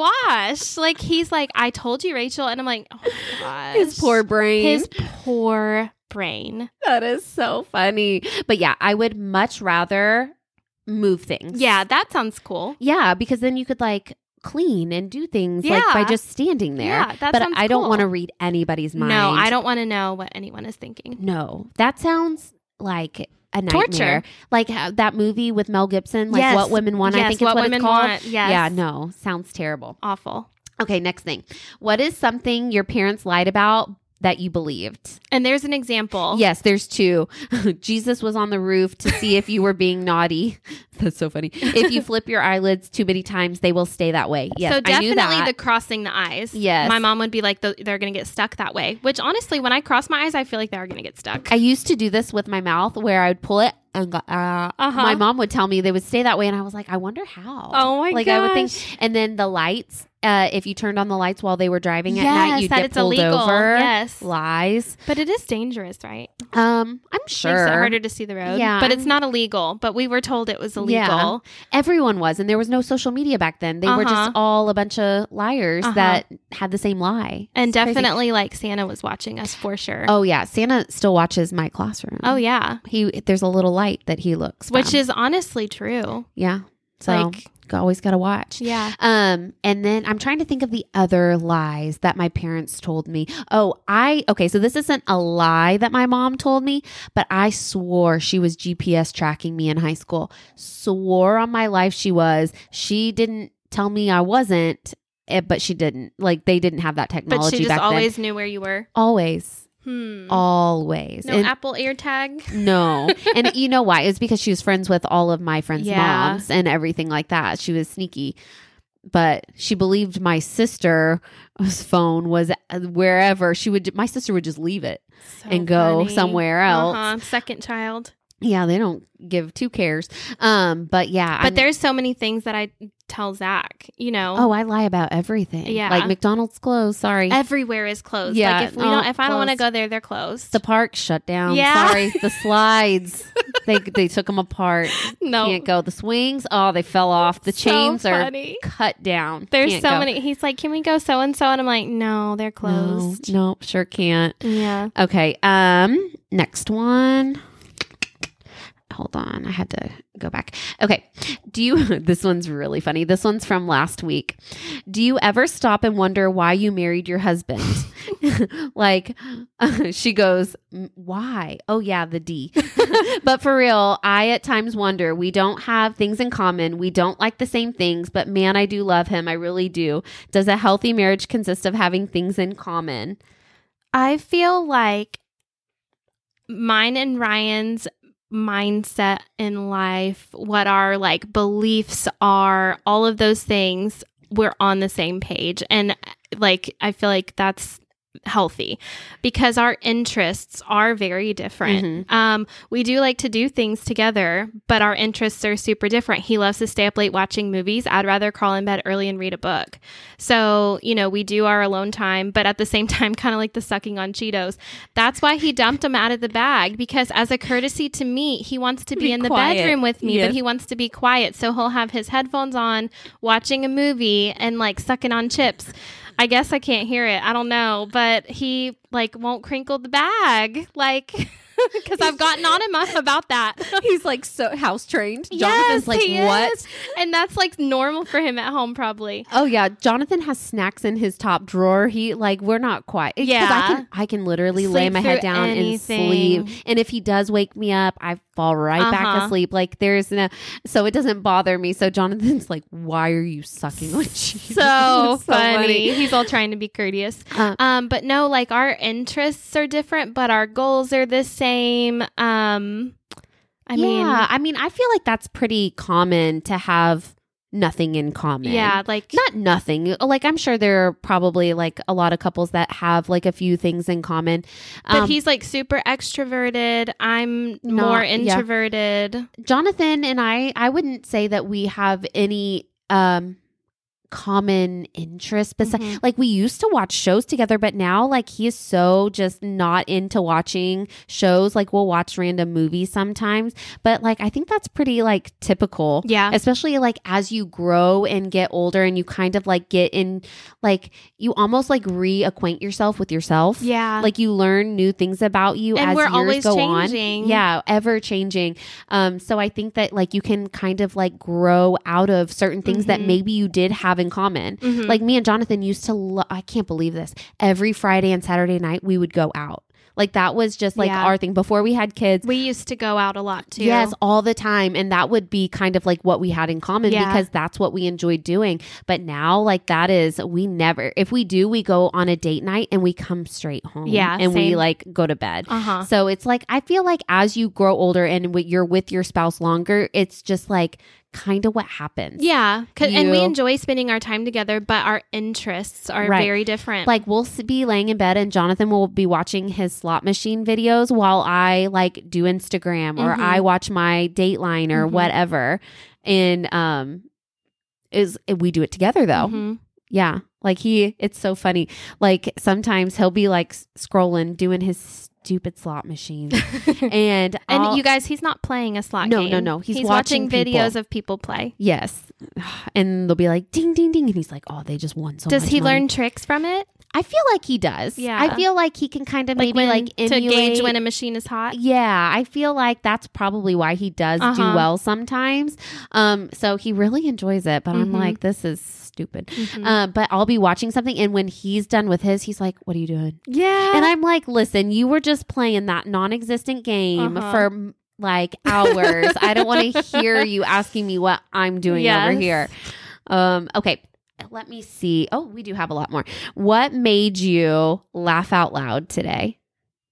wash. Like, he's like, I told you, Rachel. And I'm like, oh my gosh. His poor brain. His poor brain. That is so funny. But yeah, I would much rather move things. Yeah, that sounds cool. Yeah, because then you could like clean and do things Yeah. like by just standing there. Yeah, that but sounds I don't cool. want to read anybody's mind. No, I don't want to know what anyone is thinking. No, that sounds like a nightmare. Torture. Like uh, that movie with Mel Gibson, like Yes. What Women Want, Yes, I think is What what Women it's called. Want, yes. Yeah, no, sounds terrible. Awful. Okay, next thing. What is something your parents lied about that you believed? And there's an example. Yes, there's two. Jesus was on the roof to see if you were being naughty. That's so funny. If you flip your eyelids too many times, they will stay that way. Yes, So I knew definitely that. the crossing the eyes. Yes. My mom would be like, they're going to get stuck that way. Which honestly, when I cross my eyes, I feel like they are going to get stuck. I used to do this with my mouth where I would pull it and go, uh, Uh-huh. my mom would tell me they would stay that way. And I was like, I wonder how. Oh my like I would think. gosh. And then the lights, uh, if you turned on the lights while they were driving at Yes, night, you'd that get it's pulled illegal. over. Yes. Lies. But it is dangerous, right? Um, I'm sure. Makes it harder to see the road. Yeah. But it's not illegal. But we were told it was illegal. Yeah. Everyone was, and there was no social media back then. They were Uh-huh. just all a bunch of liars Uh-huh. that had the same lie. And It's crazy. definitely like Santa was watching us for sure. Oh yeah, Santa still watches my classroom. Oh, yeah. He there's a little light that he looks, Which from. is honestly true. yeah. So Like- always got to watch. Yeah. Um, and then I'm trying to think of the other lies that my parents told me. Oh, I okay. So this isn't a lie that my mom told me, but I swore she was G P S tracking me in high school. Swore on my life she was. She didn't tell me I wasn't, eh, but she didn't. Like they didn't have that technology But she just back always then. knew where you were. Always. Hmm. Always. No And- Apple AirTag. no. And you know why? It was because she was friends with all of my friends' Yeah. moms and everything like that. She was sneaky. But she believed my sister's phone was wherever she would, my sister would just leave it So and go funny. somewhere else. Uh-huh. Second child. Yeah, they don't give two cares. Um, but yeah. But I'm- there's so many things that I tell Zach, you know. Oh, I lie about everything. Yeah. Like McDonald's closed. Sorry. Everywhere is closed. Yeah, Like if we no, don't, if I don't want to closed. go there, they're closed. the park shut down. Yeah. Sorry. The slides. they they took them apart. no, Can't go. The swings. Oh, they fell off. The So chains are funny. cut down. There's Can't so go. many. He's like, can we go so and so? And I'm like, no, they're closed. No, no, sure can't. Yeah. Okay. Um, next one. Hold on. I had to go back. Okay. Do you, this one's really funny. This one's from last week. Do you ever stop and wonder why you married your husband? like, uh, she goes, "M- why? Oh, yeah, the D. But for real, I at times wonder. We don't have things in common. We don't like the same things, but man, I do love him. I really do. Does a healthy marriage consist of having things in common? I feel like mine and Ryan's mindset in life, what our like beliefs are, all of those things, we're on the same page. And like, I feel like that's healthy because our interests are very different. Mhm. Um, we do like to do things together, but our interests are super different. He loves to stay up late watching movies. I'd rather crawl in bed early and read a book. So, you know, we do our alone time, but at the same time, kind of like the sucking on Cheetos. That's why he dumped them out of the bag, because as a courtesy to me, he wants to be, Be in the quiet. bedroom with me, Yes. but he wants to be quiet. So he'll have his headphones on, watching a movie and like sucking on chips. I guess I can't hear it. I don't know. But he like won't crinkle the bag. Like, because I've gotten on him about that. He's like so house trained. Yes, Jonathan's like, he what? is. And that's like normal for him at home, probably. Oh yeah, Jonathan has snacks in his top drawer. He like we're not quiet. 'Cause Yeah. I can I can literally Sleep lay my head through down anything. and sleep. And if he does wake me up, I fall right uh-huh. back asleep. Like there's no, so it doesn't bother me. So Jonathan's like, why are you sucking on cheese? So, so funny. funny. He's all trying to be courteous. Uh, um, but no, like our interests are different, but our goals are the same. Um, I yeah, mean, I mean, I feel like that's pretty common to have nothing in common. Yeah, like not nothing. Like I'm sure there are probably like a lot of couples that have like a few things in common. But um, he's like super extroverted. I'm not, more introverted. Yeah. Jonathan and I, I wouldn't say that we have any um common interest besides mm-hmm. like we used to watch shows together, but now like he is so just not into watching shows. Like we'll watch random movies sometimes, but like I think that's pretty like typical. Yeah, especially like as you grow and get older and you kind of like get in, like you almost like reacquaint yourself with yourself. Yeah, like you learn new things about you and as we're years always go changing. on. Yeah, ever changing. Um so I think that like you can kind of like grow out of certain things mm-hmm. that maybe you did have in common. Mm-hmm. Like me and Jonathan used to lo- I can't believe this. Every Friday and Saturday night we would go out. Like that was just like yeah. our thing before we had kids. We used to go out a lot too. Yes, all the time. And that would be kind of like what we had in common yeah. because that's what we enjoyed doing. But now like that is, we never, if we do, we go on a date night and we come straight home. Yeah. And same. we like go to bed. Uh-huh. So it's like, I feel like as you grow older and you're with your spouse longer, it's just like kind of what happens. Yeah. And we enjoy spending our time together, but our interests are right. very different. Like we'll be laying in bed and Jonathan will be watching his slot machine videos while I like do Instagram or mm-hmm. I watch my Dateline or mm-hmm. whatever. And um, is we do it together though. Mm-hmm. Yeah. Like he, it's so funny. Like sometimes he'll be like scrolling, doing his stupid slot machine. and and I'll, you guys, he's not playing a slot no, game. No, no, no. He's, he's watching, watching videos of people play. Yes. And they'll be like, ding, ding, ding. And he's like, oh, they just won so Does much he money. learn tricks from it? I feel like he does. Yeah. I feel like he can kind of like maybe when, like emulate. To gauge when a machine is hot. Yeah. I feel like that's probably why he does uh-huh. do well sometimes. Um, so he really enjoys it. But mm-hmm. I'm like, this is stupid. Mm-hmm. Uh, but I'll be watching something and when he's done with his, he's like, what are you doing? Yeah. And I'm like, listen, you were just playing that non-existent game uh-huh. for like hours. I don't want to hear you asking me what I'm doing yes. over here. Um, okay. Let me see. Oh, we do have a lot more. What made you laugh out loud today?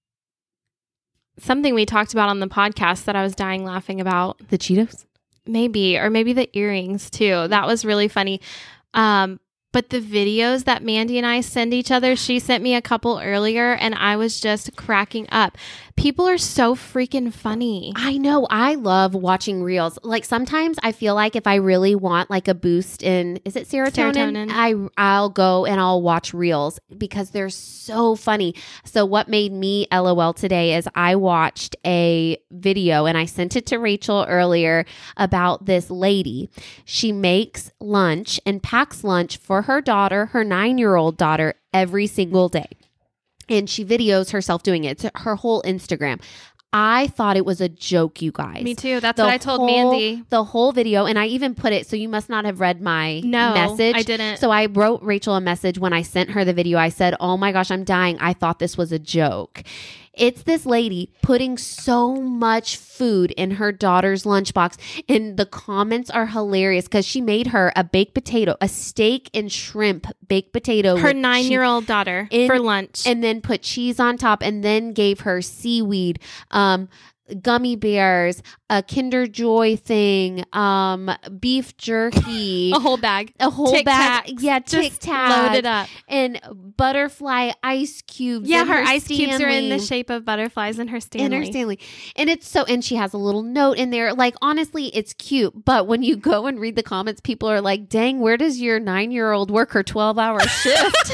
Something we talked about on the podcast that I was dying laughing about. The Cheetos? Maybe, or maybe the earrings too. That was really funny. Um, but the videos that Mandy and I send each other, she sent me a couple earlier and I was just cracking up. People are so freaking funny. I know. I love watching reels. Like sometimes I feel like if I really want like a boost in, is it serotonin? Serotonin. I, I'll go and I'll watch reels because they're so funny. So what made me LOL today is I watched a video and I sent it to Rachel earlier about this lady. She makes lunch and packs lunch for her daughter, her nine-year-old daughter, every single day. And she videos herself doing it. It's her whole Instagram. I thought it was a joke, you guys. Me too. That's the what I told whole, Mandy. The whole video. And I even put it, so you must not have read my no, message. I didn't. So I wrote Rachel a message when I sent her the video. I said, oh my gosh, I'm dying. I thought this was a joke. It's this lady putting so much food in her daughter's lunchbox. And the comments are hilarious because she made her a baked potato, a steak and shrimp baked potato. Her nine-year-old daughter in, for lunch. And then put cheese on top and then gave her seaweed, um, gummy bears, a Kinder Joy thing, um, beef jerky. a whole bag. A whole Tic bag. Tacs. Yeah, Tic Tacs. Loaded up. And butterfly ice cubes. Yeah, her, her ice Stanley. cubes are in the shape of butterflies in her Stanley. In her Stanley. And it's so, and she has a little note in there. Like, honestly, it's cute. But when you go and read the comments, people are like, dang, where does your nine-year-old work her twelve-hour shift?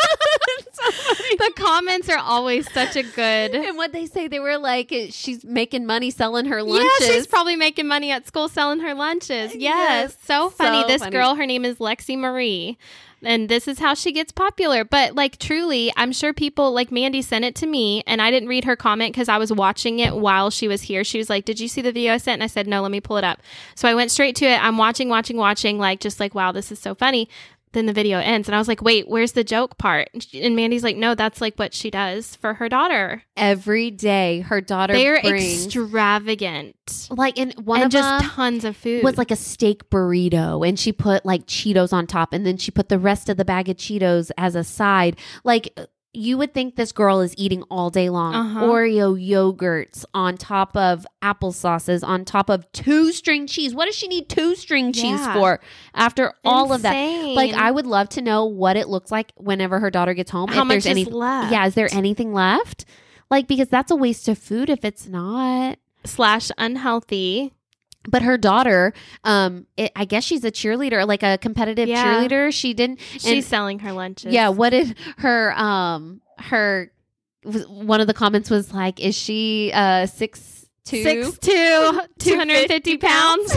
The comments are always such a good. And what they say, they were like, she's making money selling her lunches. Yeah, she's probably making money at school selling her lunches. Yes. yes. So funny. So this funny. Girl, her name is Lexi Marie. And this is how she gets popular. But like truly, I'm sure people like Mandy sent it to me and I didn't read her comment because I was watching it while she was here. She was like, did you see the video I sent? And I said, no, let me pull it up. So I went straight to it. I'm watching, watching, watching, like just like, wow, this is so funny. then the video ends. And I was like, wait, where's the joke part? And, she, and Mandy's like, no, that's like what she does for her daughter. Every day her daughter They're brings extravagant. like, and one and of just them tons of food. was like a steak burrito, and she put like Cheetos on top, and then she put the rest of the bag of Cheetos as a side. Like, you would think this girl is eating all day long. Uh-huh. Oreo yogurts on top of applesauces, on top of two string cheese. What does she need two string cheese Yeah. for after all of that? Insane. Like, I would love to know what it looks like whenever her daughter gets home. How if much there's is any, left? Yeah, is there anything left? Like, because that's a waste of food if it's not. Slash unhealthy. But her daughter, um, it, I guess she's a cheerleader, like a competitive Yeah. cheerleader. She didn't. She's and- selling her lunches. Yeah. What did her, um, her, was- one of the comments was like, is she, uh, six, two? Six two, two hundred fifty pounds.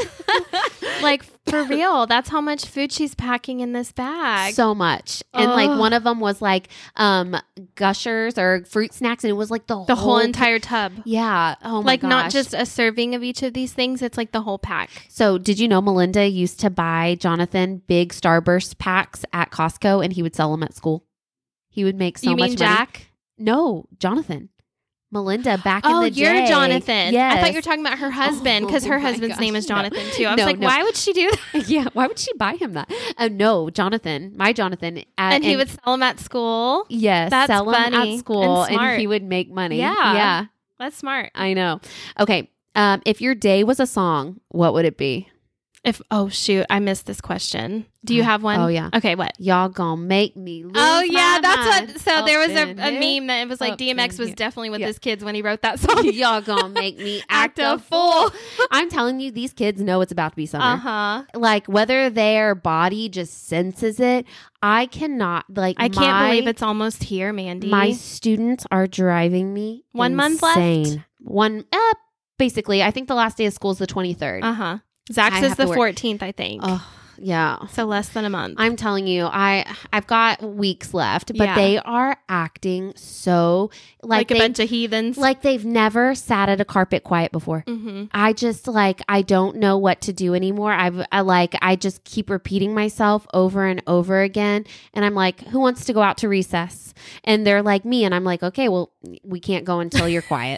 Like, for real, that's how much food she's packing in this bag. So much. And Ugh. like one of them was like, um, gushers or fruit snacks. And it was like the, the whole, whole entire tub. Yeah. Oh my Like, gosh. not just a serving of each of these things. It's like the whole pack. So did you know Melinda used to buy Jonathan big Starburst packs at Costco, and he would sell them at school? He would make so you much mean money. Jack? No, Jonathan. Melinda back Oh, in the you're day. Jonathan. Yes. I thought you were talking about her husband, because Oh her my husband's gosh, name is no. Jonathan too. I was No, like, no. why would she do that? Yeah, why would she buy him that? Uh, no, Jonathan, my Jonathan. At, And he would sell them at school. yes, That's sell him funny at school, and and, smart. he would make money. Yeah. Yeah, That's smart. I know. Okay, um, if your day was a song, what would it be? If oh shoot, I missed this question. Do you have one? Oh, yeah. Okay, what? Y'all gonna make me lose Oh yeah, my that's mind. what. So there was a, Up a in meme that it was like Up D M X in was here. definitely with Yeah. his kids when he wrote that song. Y'all gonna make me act, a fool. I'm telling you, these kids know it's about to be summer. Uh huh. Like, whether their body just senses it, I cannot. Like, I can't my, believe it's almost here, Mandy. My students are driving me One month left? insane. One, uh, basically. I think the last day of school is the twenty-third. Uh huh. Zach's I is have the to work. fourteenth, I think. Oh, yeah. So less than a month. I'm telling you, I I've got weeks left, but Yeah. they are acting so like, like a they, bunch of heathens. like they've never sat at a carpet quiet before. Mm-hmm. I just like I don't know what to do anymore. I've I like I just keep repeating myself over and over again, and I'm like, who wants to go out to recess? And they're like, me, and I'm like, okay, well, we can't go until you're quiet.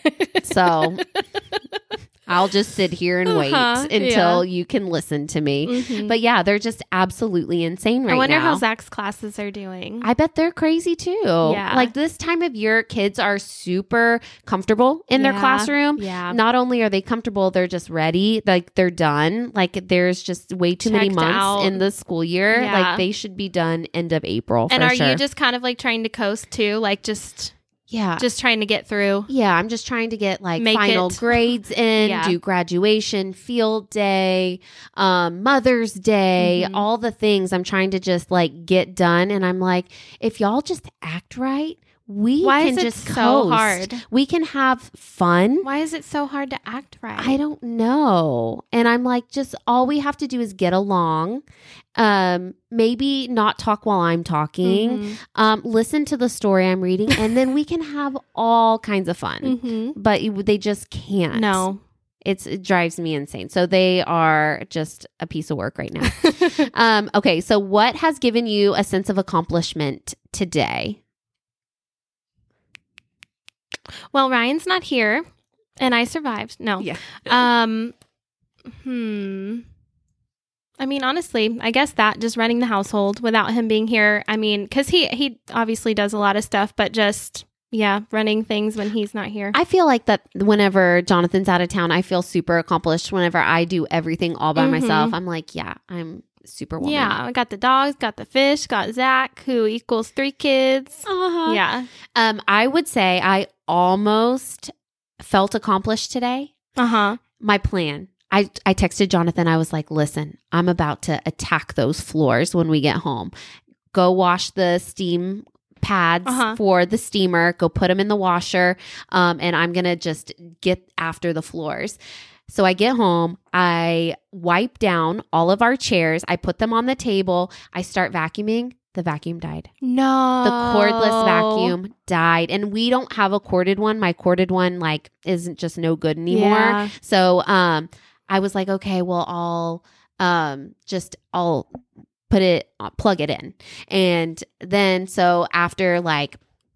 So I'll just sit here and wait Uh-huh, until yeah. you can listen to me. Mhm. But yeah, they're just absolutely insane right I wonder now. how Zach's classes are doing. I bet they're crazy too. Yeah. Like, this time of year, kids are super comfortable in their Yeah. classroom. Yeah. Not only are they comfortable, they're just ready. Like, they're done. Like, there's just way too many Checked months out. in the school year. Yeah. Like, they should be done end of April. and for are sure. you just kind of like trying to coast too? Like just yeah. just trying to get through? Yeah, I'm just trying to get like Make final it. grades in, Yeah. do graduation, field day, um, Mother's Day, Mhm. all the things I'm trying to just like get done. And I'm like, if y'all just act right, we Why can is it just so coast. hard? We can have fun. Why is it so hard to act right? I don't know. And I'm like, just all we have to do is get along. Um, maybe not talk while I'm talking. Mhm. Um, listen to the story I'm reading, and then we can have all kinds of fun. Mhm. But you- they just can't. No. It's, it drives me insane. So they are just a piece of work right now. um, okay. So what has given you a sense of accomplishment today? Well, Ryan's not here, and I survived. No. Yeah. Um. Hmm. I mean, honestly, I guess that just running the household without him being here. I mean, because he he obviously does a lot of stuff, but just yeah, running things when he's not here. I feel like that whenever Jonathan's out of town, I feel super accomplished. Whenever I do everything all by Mhm. myself, I'm like, yeah, I'm super woman. Yeah, I got the dogs, got the fish, got Zach, who equals three kids. Uh-huh. Yeah. Um, I would say I almost felt accomplished today. Uh huh. My plan. I, I texted Jonathan. I was like, listen, I'm about to attack those floors when we get home. Go wash the steam pads Uh-huh. for the steamer. Go put them in the washer. Um, and I'm going to just get after the floors. So I get home. I wipe down all of our chairs. I put them on the table. I start vacuuming. The vacuum died. No. The cordless vacuum died. And we don't have a corded one. My corded one like isn't just no good anymore. Yeah. So um I was like, okay, well, I'll um just I'll put it, uh, plug it in. And then, so after like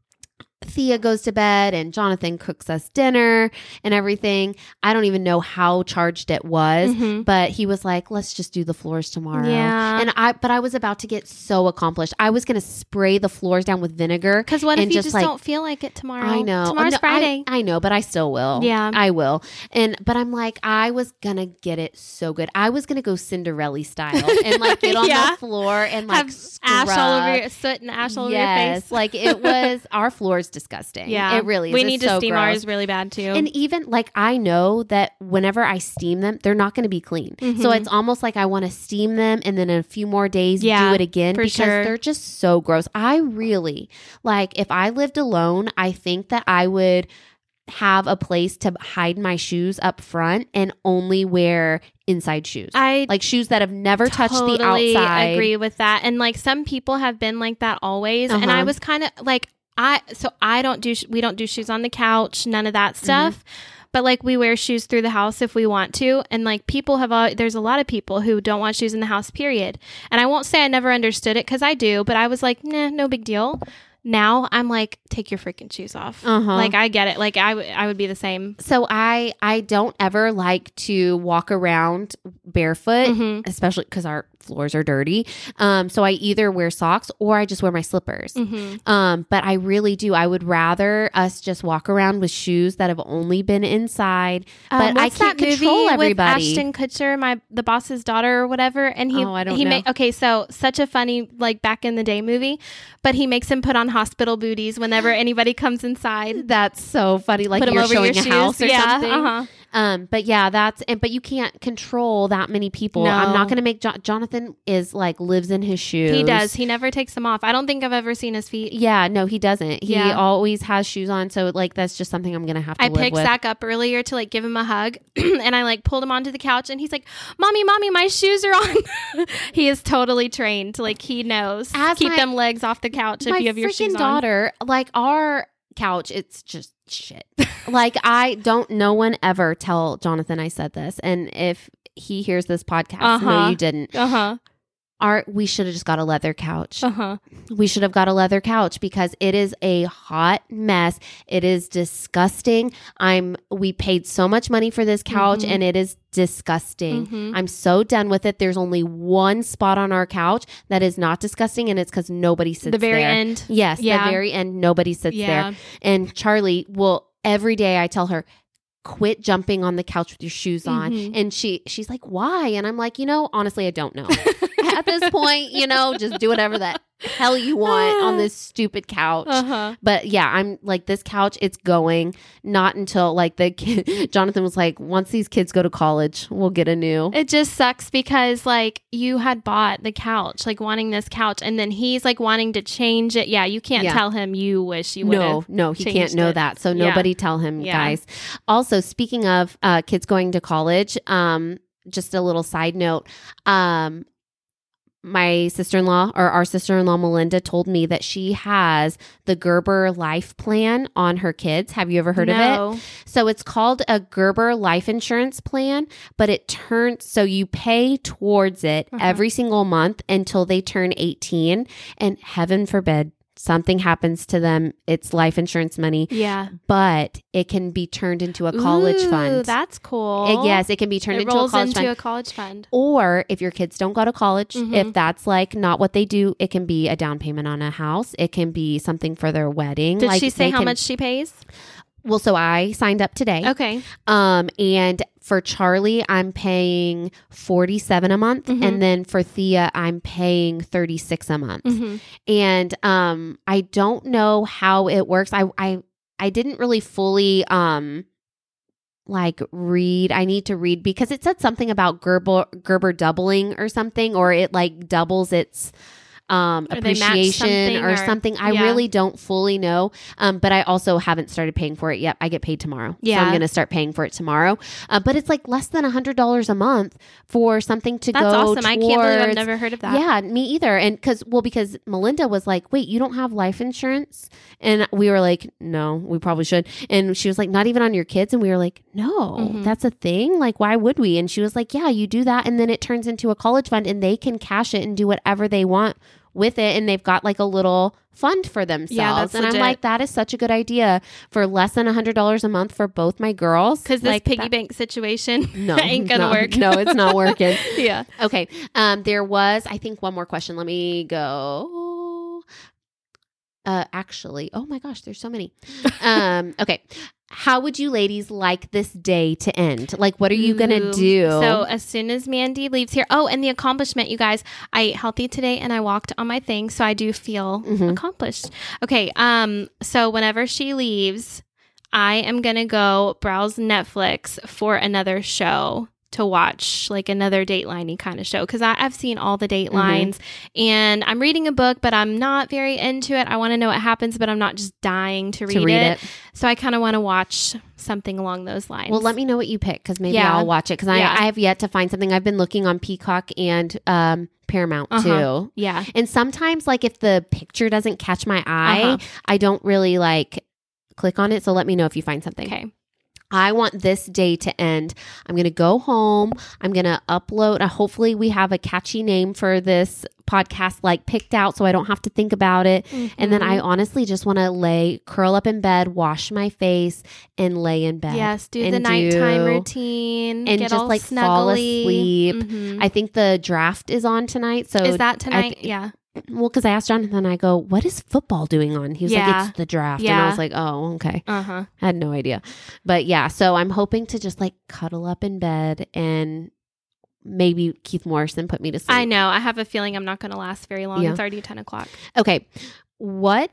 Thea goes to bed and Jonathan cooks us dinner and everything, I don't even know how charged it was, Mm-hmm. but he was like, let's just do the floors tomorrow. Yeah. And I, but I was about to get so accomplished. I was going to spray the floors down with vinegar. Because what if and you just, just like, don't feel like it tomorrow? I know. Tomorrow's No, Friday. I, I know, but I still will. Yeah. I will. And, but I'm like, I was going to get it so good. I was going to go Cinderella style and like get on Yeah. the floor and like Have scrub. ash all over your soot and ash all over your Yes. face. Like it was, our floor is disgusting. Yeah. It really is. We It's need so to steam gross. ours really bad too. And even like I know that whenever I steam them, they're not going to be clean. Mhm. So it's almost like I want to steam them and then in a few more days Yeah, do it again for because sure. they're just so gross. I really like if I lived alone, I think that I would have a place to hide my shoes up front and only wear inside shoes. I Like shoes that have never touched the totally outside. agree with that. And like some people have been like that always. And Uh-huh. I was kind of like, I, so I don't do, sh- we don't do shoes on the couch, none of that stuff. Mm-hmm. But like we wear shoes through the house if we want to. And like people have, al- there's a lot of people who don't want shoes in the house, period. And I won't say I never understood it because I do, but I was like, nah, no big deal. Now I'm like, take your freaking shoes off. Uh-huh. Like I get it. Like I, w- I would be the same. So I I don't ever like to walk around barefoot, Mhm. especially because our floors are dirty. Um, so I either wear socks or I just wear my slippers. Mm-hmm. Um, but I really do. I would rather us just walk around with shoes that have only been inside. But Um, I what's can't that movie control everybody. with Ashton Kutcher, my the boss's daughter or whatever, and he Oh, I don't he know. ma- okay, so such a funny like back in the day movie, but he makes him put on hospital booties whenever anybody comes inside. That's so funny. Like Put 'em you're over showing your a house shoes. or Yeah, something. uh-huh. Um, but yeah, that's and but you can't control that many people. No. I'm not going to make jo- Jonathan is like lives in his shoes. He does. He never takes them off. I don't think I've ever seen his feet. Yeah, no, he doesn't. He Yeah. always has shoes on, so like that's just something I'm gonna have to I live picked with. Zach up earlier to like give him a hug, and I like pulled him onto the couch, and he's like, "Mommy, mommy, my shoes are on." He is totally trained. Like he knows. As Keep my- them legs off the couch if My you have your freaking shoes on. daughter, like our couch, it's just shit. Like I don't. No one ever tell Jonathan I said this, and if he hears this podcast, Uh-huh. no, you didn't. Uh huh. Our we should have just got a leather couch. Uh huh. We should have got a leather couch because it is a hot mess. It is disgusting. I'm we paid so much money for this couch Mhm. and it is disgusting. Mhm. I'm so done with it. There's only one spot on our couch that is not disgusting and it's cuz nobody sits The very there. end. Yes, Yeah. the very end nobody sits Yeah. there. And Charlie will every day I tell her quit jumping on the couch with your shoes on. Mhm. And she she's like, "Why?" And I'm like, "You know, honestly, I don't know." At this point, you know, just do whatever the hell you want on this stupid couch. Uh-huh. But yeah, I'm like, this couch, it's going not until like the kid, Jonathan was like, once these kids go to college, we'll get a new. It just sucks because like you had bought the couch, like wanting this couch, and then he's like wanting to change it. Yeah, you can't Yeah. tell him you wish you would No, have. no, he can't changed know it. that. So Yeah. nobody tell him, Yeah. guys. Also, speaking of uh, kids going to college, um, just a little side note. Um, my sister-in-law or our sister-in-law Melinda told me that she has the Gerber Life Plan on her kids. Have you ever heard of No. it? So it's called a Gerber Life Insurance Plan, but it turns so you pay towards it Uh-huh. every single month until they turn eighteen, and heaven forbid something happens to them, it's life insurance money, Yeah. but it can be turned into a college Ooh, fund. That's cool. It- yes, it can be turned it into a rolls college into fund. a college fund. Or if your kids don't go to college, Mhm. if that's like not what they do, it can be a down payment on a house. It can be something for their wedding. Did Like, she say they how can- much she pays? Well, so I signed up today. Okay. Um, and for Charlie, I'm paying forty-seven a month, Mhm. and then for Thea, I'm paying thirty-six a month. Mm-hmm. And um, I don't know how it works. I I I didn't really fully um like read. I need to read because it said something about Gerber Gerber doubling or something, or it like doubles its um, Or they match appreciation something or, or- something. I yeah. really don't fully know. Um, but I also haven't started paying for it yet. I get paid tomorrow. So Yeah. I'm going to start paying for it tomorrow. Uh, but it's like less than one hundred dollars a month for something to That's go awesome. I can't believe I've towards- never heard of that. Yeah, me either. And because, well, because Melinda was like, wait, you don't have life insurance? And we were like, no, we probably should. And she was like, not even on your kids? And we were like, no, Mhm. that's a thing. Like, why would we? And she was like, yeah, you do that. And then it turns into a college fund and they can cash it and do whatever they want with it. And they've got like a little fund for themselves. Yeah, that's and legit. I'm like, that is such a good idea for less than one hundred dollars a month for both my girls. Because this like, piggy that- bank situation no, ain't gonna no, work. No, it's not working. Yeah. Okay. Um, there was, I think, one more question. Let me go. Uh, actually, oh my gosh, there's so many. Um, okay. How would you ladies like this day to end? Like, what are you going to Ooh. do? So as soon as Mandy leaves here, oh, and the accomplishment, you guys, I ate healthy today and I walked on my thing. So I do feel Mhm. accomplished. Okay. Um, so whenever she leaves, I am going to go browse Netflix for another show to watch, like another Dateline-y kind of show. Cause I, I've seen all the Datelines and I'm reading a book, but I'm not very into it. I want to know what happens, but I'm not just dying to read, to read it. it. So I kind of want to watch something along those lines. Well, let me know what you pick because maybe Yeah. I'll watch it because I, Yeah. I have yet to find something. I've been looking on Peacock and um, Paramount Uh-huh. too. Yeah. And sometimes, like, if the picture doesn't catch my eye, Uh-huh. I don't really like click on it. So let me know if you find something. Okay. I want this day to end. I'm going to go home. I'm going to upload. Uh, hopefully we have a catchy name for this podcast, like picked out so I don't have to think about it. And then I Mm-hmm. honestly just want to lay, curl up in bed, wash my face and lay in bed. Yes, do and the nighttime do- routine and get just, all like, fall snuggly. asleep. Mhm. I think the draft is on tonight. So Is that I tonight? thi- yeah. Well, because I asked Jonathan, I go, what is football doing on? He was Yeah. like, it's the draft. And Yeah. I was like, oh, okay. Uh huh. I had no idea. But yeah, so I'm hoping to just like cuddle up in bed and maybe Keith Morrison put me to sleep. I know. I have a feeling I'm not going to last very long. Yeah. It's already ten o'clock. Okay. What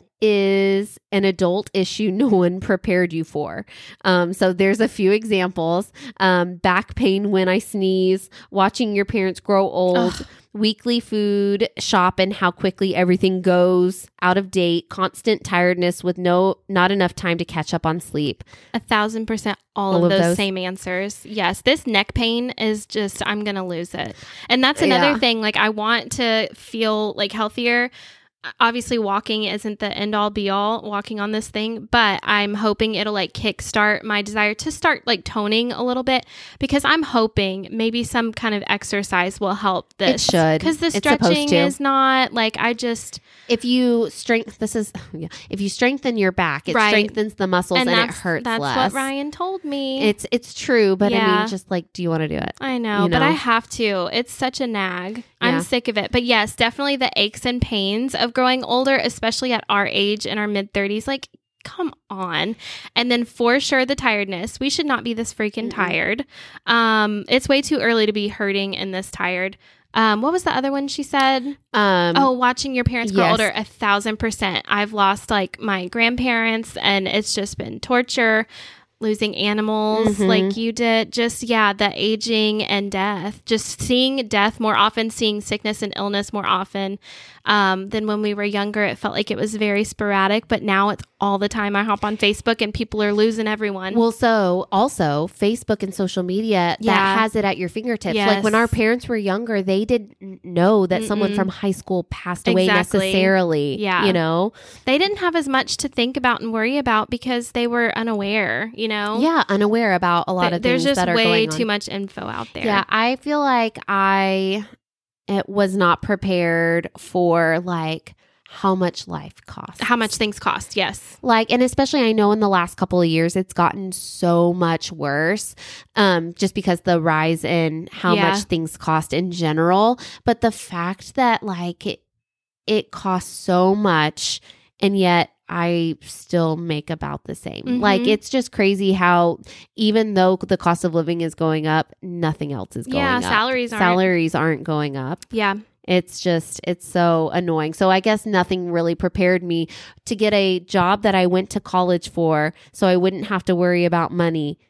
is an adult issue no one prepared you for? Um, so there's a few examples. Um, back pain when I sneeze, watching your parents grow old, Ugh. weekly food shop and how quickly everything goes out of date, constant tiredness with no not enough time to catch up on sleep. A thousand percent all, All of of those, those? same answers. Yes. This neck pain is just, I'm going to lose it. And that's another Yeah. thing. Like, I want to feel like healthier. Obviously, walking isn't the end all be all, walking on this thing, but I'm hoping it'll like kickstart my desire to start like toning a little bit because I'm hoping maybe some kind of exercise will help this. It should. Because the It's supposed stretching to. is not like, I just, If you strength, this is yeah. If you strengthen your back, it Right. strengthens the muscles and, it that's, hurts that's less. what Ryan told me. It's it's true, but I Yeah. mean, just like, do you want to do it? I know, you but know? I have to. It's such a nag. Yeah. I'm sick of it. But yes, definitely the aches and pains of growing older, especially at our age in our mid thirties. Like, come on. And then for sure, the tiredness. We should not be this freaking Mm-mm. tired. Um, it's way too early to be hurting and this tired. Um, what was the other one she said? Um, Oh, watching your parents grow yes. older, a thousand percent. I've lost like my grandparents and it's just been torture. Losing animals Mhm. like you did. Just, yeah, the aging and death. Just seeing death more often, seeing sickness and illness more often um, than when we were younger. It felt like it was very sporadic, but now it's all the time. I hop on Facebook and people are losing everyone. Well, so also Facebook and social media Yeah. that has it at your fingertips. Yes. Like when our parents were younger, they didn't know that someone Mm-mm. from high school passed away Exactly. necessarily. Yeah. You know? They didn't have as much to think about and worry about because they were unaware, you know? Yeah, unaware about a lot Th- of There's things just that are way going on. too much info out there. Yeah, I feel like I it was not prepared for like how much life costs. How much things cost. Yes. Like, and especially I know in the last couple of years, it's gotten so much worse um, just because the rise in how Yeah. much things cost in general. But the fact that like it, it costs so much and yet I still make about the same. Mhm. Like, it's just crazy how even though the cost of living is going up, nothing else is going Yeah, up. salaries aren't. Salaries aren't going up. Yeah. It's just, it's so annoying. So I guess nothing really prepared me to get a job that I went to college for so I wouldn't have to worry about money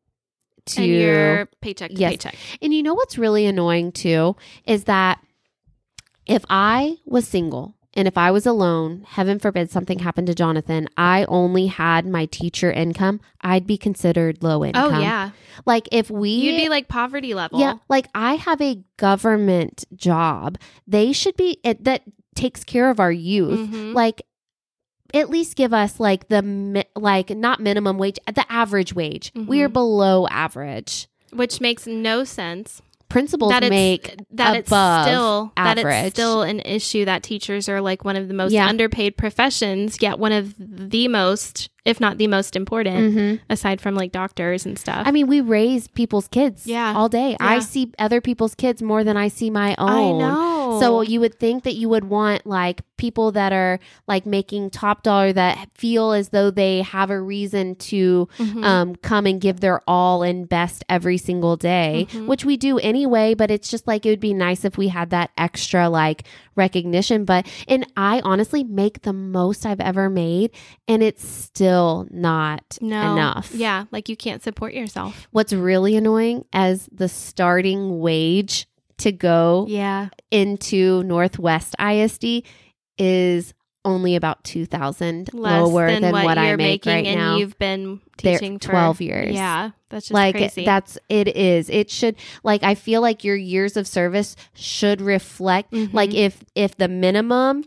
to And your paycheck to Yes. paycheck. And you know what's really annoying too is that if I was single and if I was alone, heaven forbid something happened to Jonathan, I only had my teacher income, I'd be considered low income. Oh, yeah. Like if we... You'd be like poverty level. Yeah. Like I have a government job. They should be... It, that takes care of our youth. Mm-hmm. Like at least give us like the... mi- Like not minimum wage, the average wage. Mm-hmm. We are below average. Which makes no sense. Principals That it's, make that it's above still average. That it's still an issue that teachers are like one of the most Yeah. underpaid professions, yet one of the most, if not the most important, Mhm. aside from like doctors and stuff. I mean, we raise people's kids Yeah. all day. I Yeah. see other people's kids more than I see my own. I know. So you would think that you would want like people that are like making top dollar that feel as though they have a reason to Mhm. um, come and give their all and best every single day, Mhm. which we do anyway. But it's just like it would be nice if we had that extra like recognition. But and I honestly make the most I've ever made, and it's still not no. enough. Yeah. Like you can't support yourself. What's really annoying as the starting wage to go Yeah. into Northwest I S D is only about two thousand Less lower than, than, what, what you're I make making, right and now. you've been They're teaching for twelve years. Yeah. That's just Like crazy. that's it is. It should like I feel like your years of service should reflect Mhm. like if if the minimum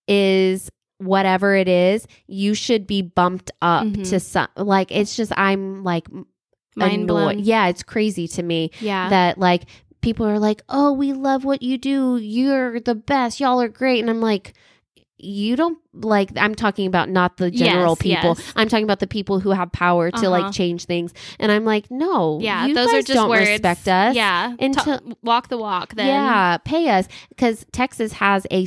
is whatever it is, you should be bumped up Mhm. to some like it's just I'm like Mind annoyed. blown. Yeah, it's crazy to me Yeah. that like people are like, "Oh, we love what you do. You're the best. Y'all are great." And I'm like, you don't like I'm talking about not the general Yes, people. yes. I'm talking about the people who have power to Uh-huh. like change things. And I'm like, no, yeah. you Those guys are just don't words. respect us. Yeah. Until- Ta- walk the walk then. Yeah, pay us because Texas has a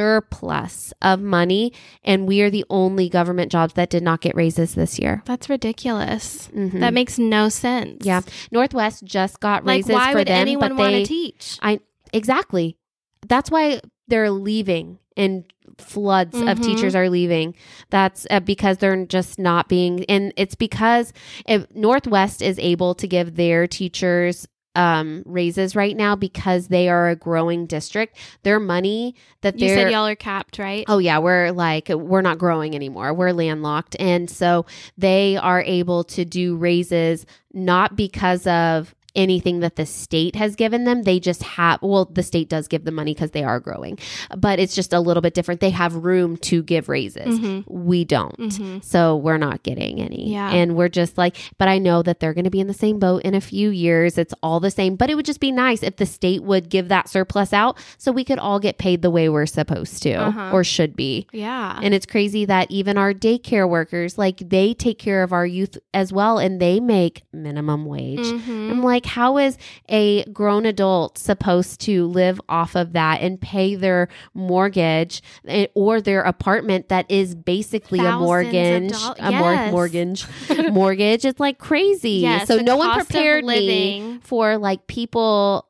surplus of money, and we are the only government jobs that did not get raises this year. That's ridiculous. Mhm. That makes no sense. Yeah, Northwest just got Like, raises why for would them, anyone but want they to teach? I exactly. That's why they're leaving, and floods of Mhm. teachers are leaving. That's uh, because they're just not being, and it's because if Northwest is able to give their teachers um, raises right now because they are a growing district. Their money that You they're said y'all are capped, right? Oh yeah, we're like we're not growing anymore. We're landlocked. And so they are able to do raises not because of anything that the state has given them. They just have, well, the state does give them money because they are growing, but it's just a little bit different. They have room to give raises. Mhm. We don't. Mhm. So we're not getting any. Yeah. And we're just like, but I know that they're going to be in the same boat in a few years. It's all the same, but it would just be nice if the state would give that surplus out so we could all get paid the way we're supposed to Uh-huh. or should be. Yeah. And it's crazy that even our daycare workers, like they take care of our youth as well, and they make minimum wage. Mhm. I'm like, how is a grown adult supposed to live off of that and pay their mortgage eh, or their apartment that is basically Thousands a mortgage, of doll- a mor- Yes. mortgage, mortgage? It's like crazy. Yes, so the no one cost of prepared me living. for like people,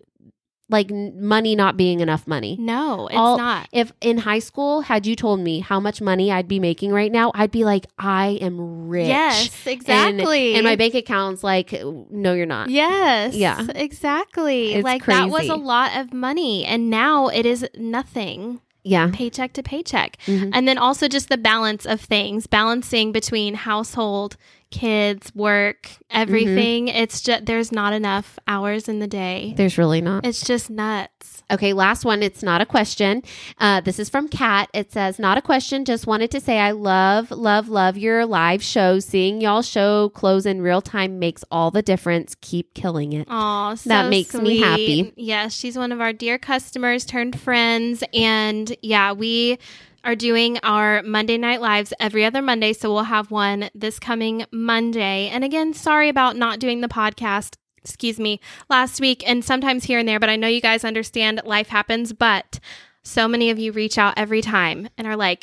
like n- money not being enough money. No, it's All- not. If in high school, had you told me how much money I'd be making right now, I'd be like, I am rich. Yes, And, exactly. and my bank account's like, no, you're not. Yes. Yeah. exactly. It's like that was crazy. a lot of money, and now it is nothing. Yeah. Paycheck to paycheck. Mhm. And then also just the balance of things, balancing between household, kids, work, everything. It's just there's not enough hours in the day. There's really not. It's just nuts. Okay, last one. It's not a question. Uh, this is from Kat. It says, not a question. Just wanted to say I love, love, love your live shows. Seeing y'all show close in real time makes all the difference. Keep killing it. Oh, so That makes me sweet. happy. Yes, she's one of our dear customers turned friends. And yeah, we are doing our Monday Night Lives every other Monday. So we'll have one this coming Monday. And again, sorry about not doing the podcast, excuse me, last week and sometimes here and there. But I know you guys understand life happens. But so many of you reach out every time and are like,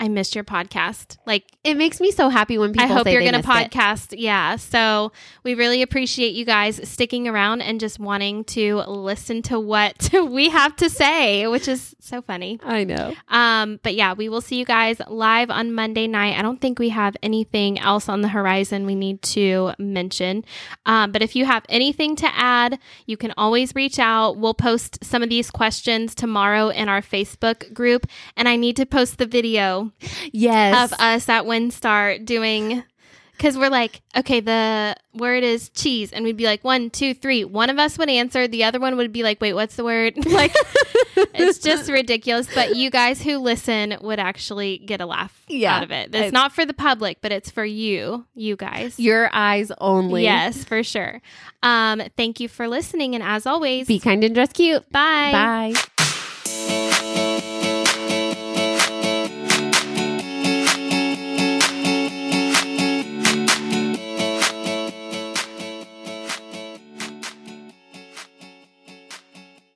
I missed your podcast. Like, it makes me so happy when people I hope say you're they going to missed it. podcast. Yeah. So we really appreciate you guys sticking around and just wanting to listen to what we have to say, which is so funny. I know. Um, but yeah, we will see you guys live on Monday night. I don't think we have anything else on the horizon we need to mention. Um, but if you have anything to add, you can always reach out. We'll post some of these questions tomorrow in our Facebook group. And I need to post the video Yes. of us at WinStar doing, because we're like, okay, the word is cheese. And we'd be like, one, two, three. One of us would answer. The other one would be like, wait, what's the word? Like, it's just ridiculous. But you guys who listen would actually get a laugh Yeah. out of it. It's not for the public, but it's for you, you guys. Your eyes only. Yes, for sure. Um, thank you for listening. And as always, Be kind and dress cute. bye. Bye.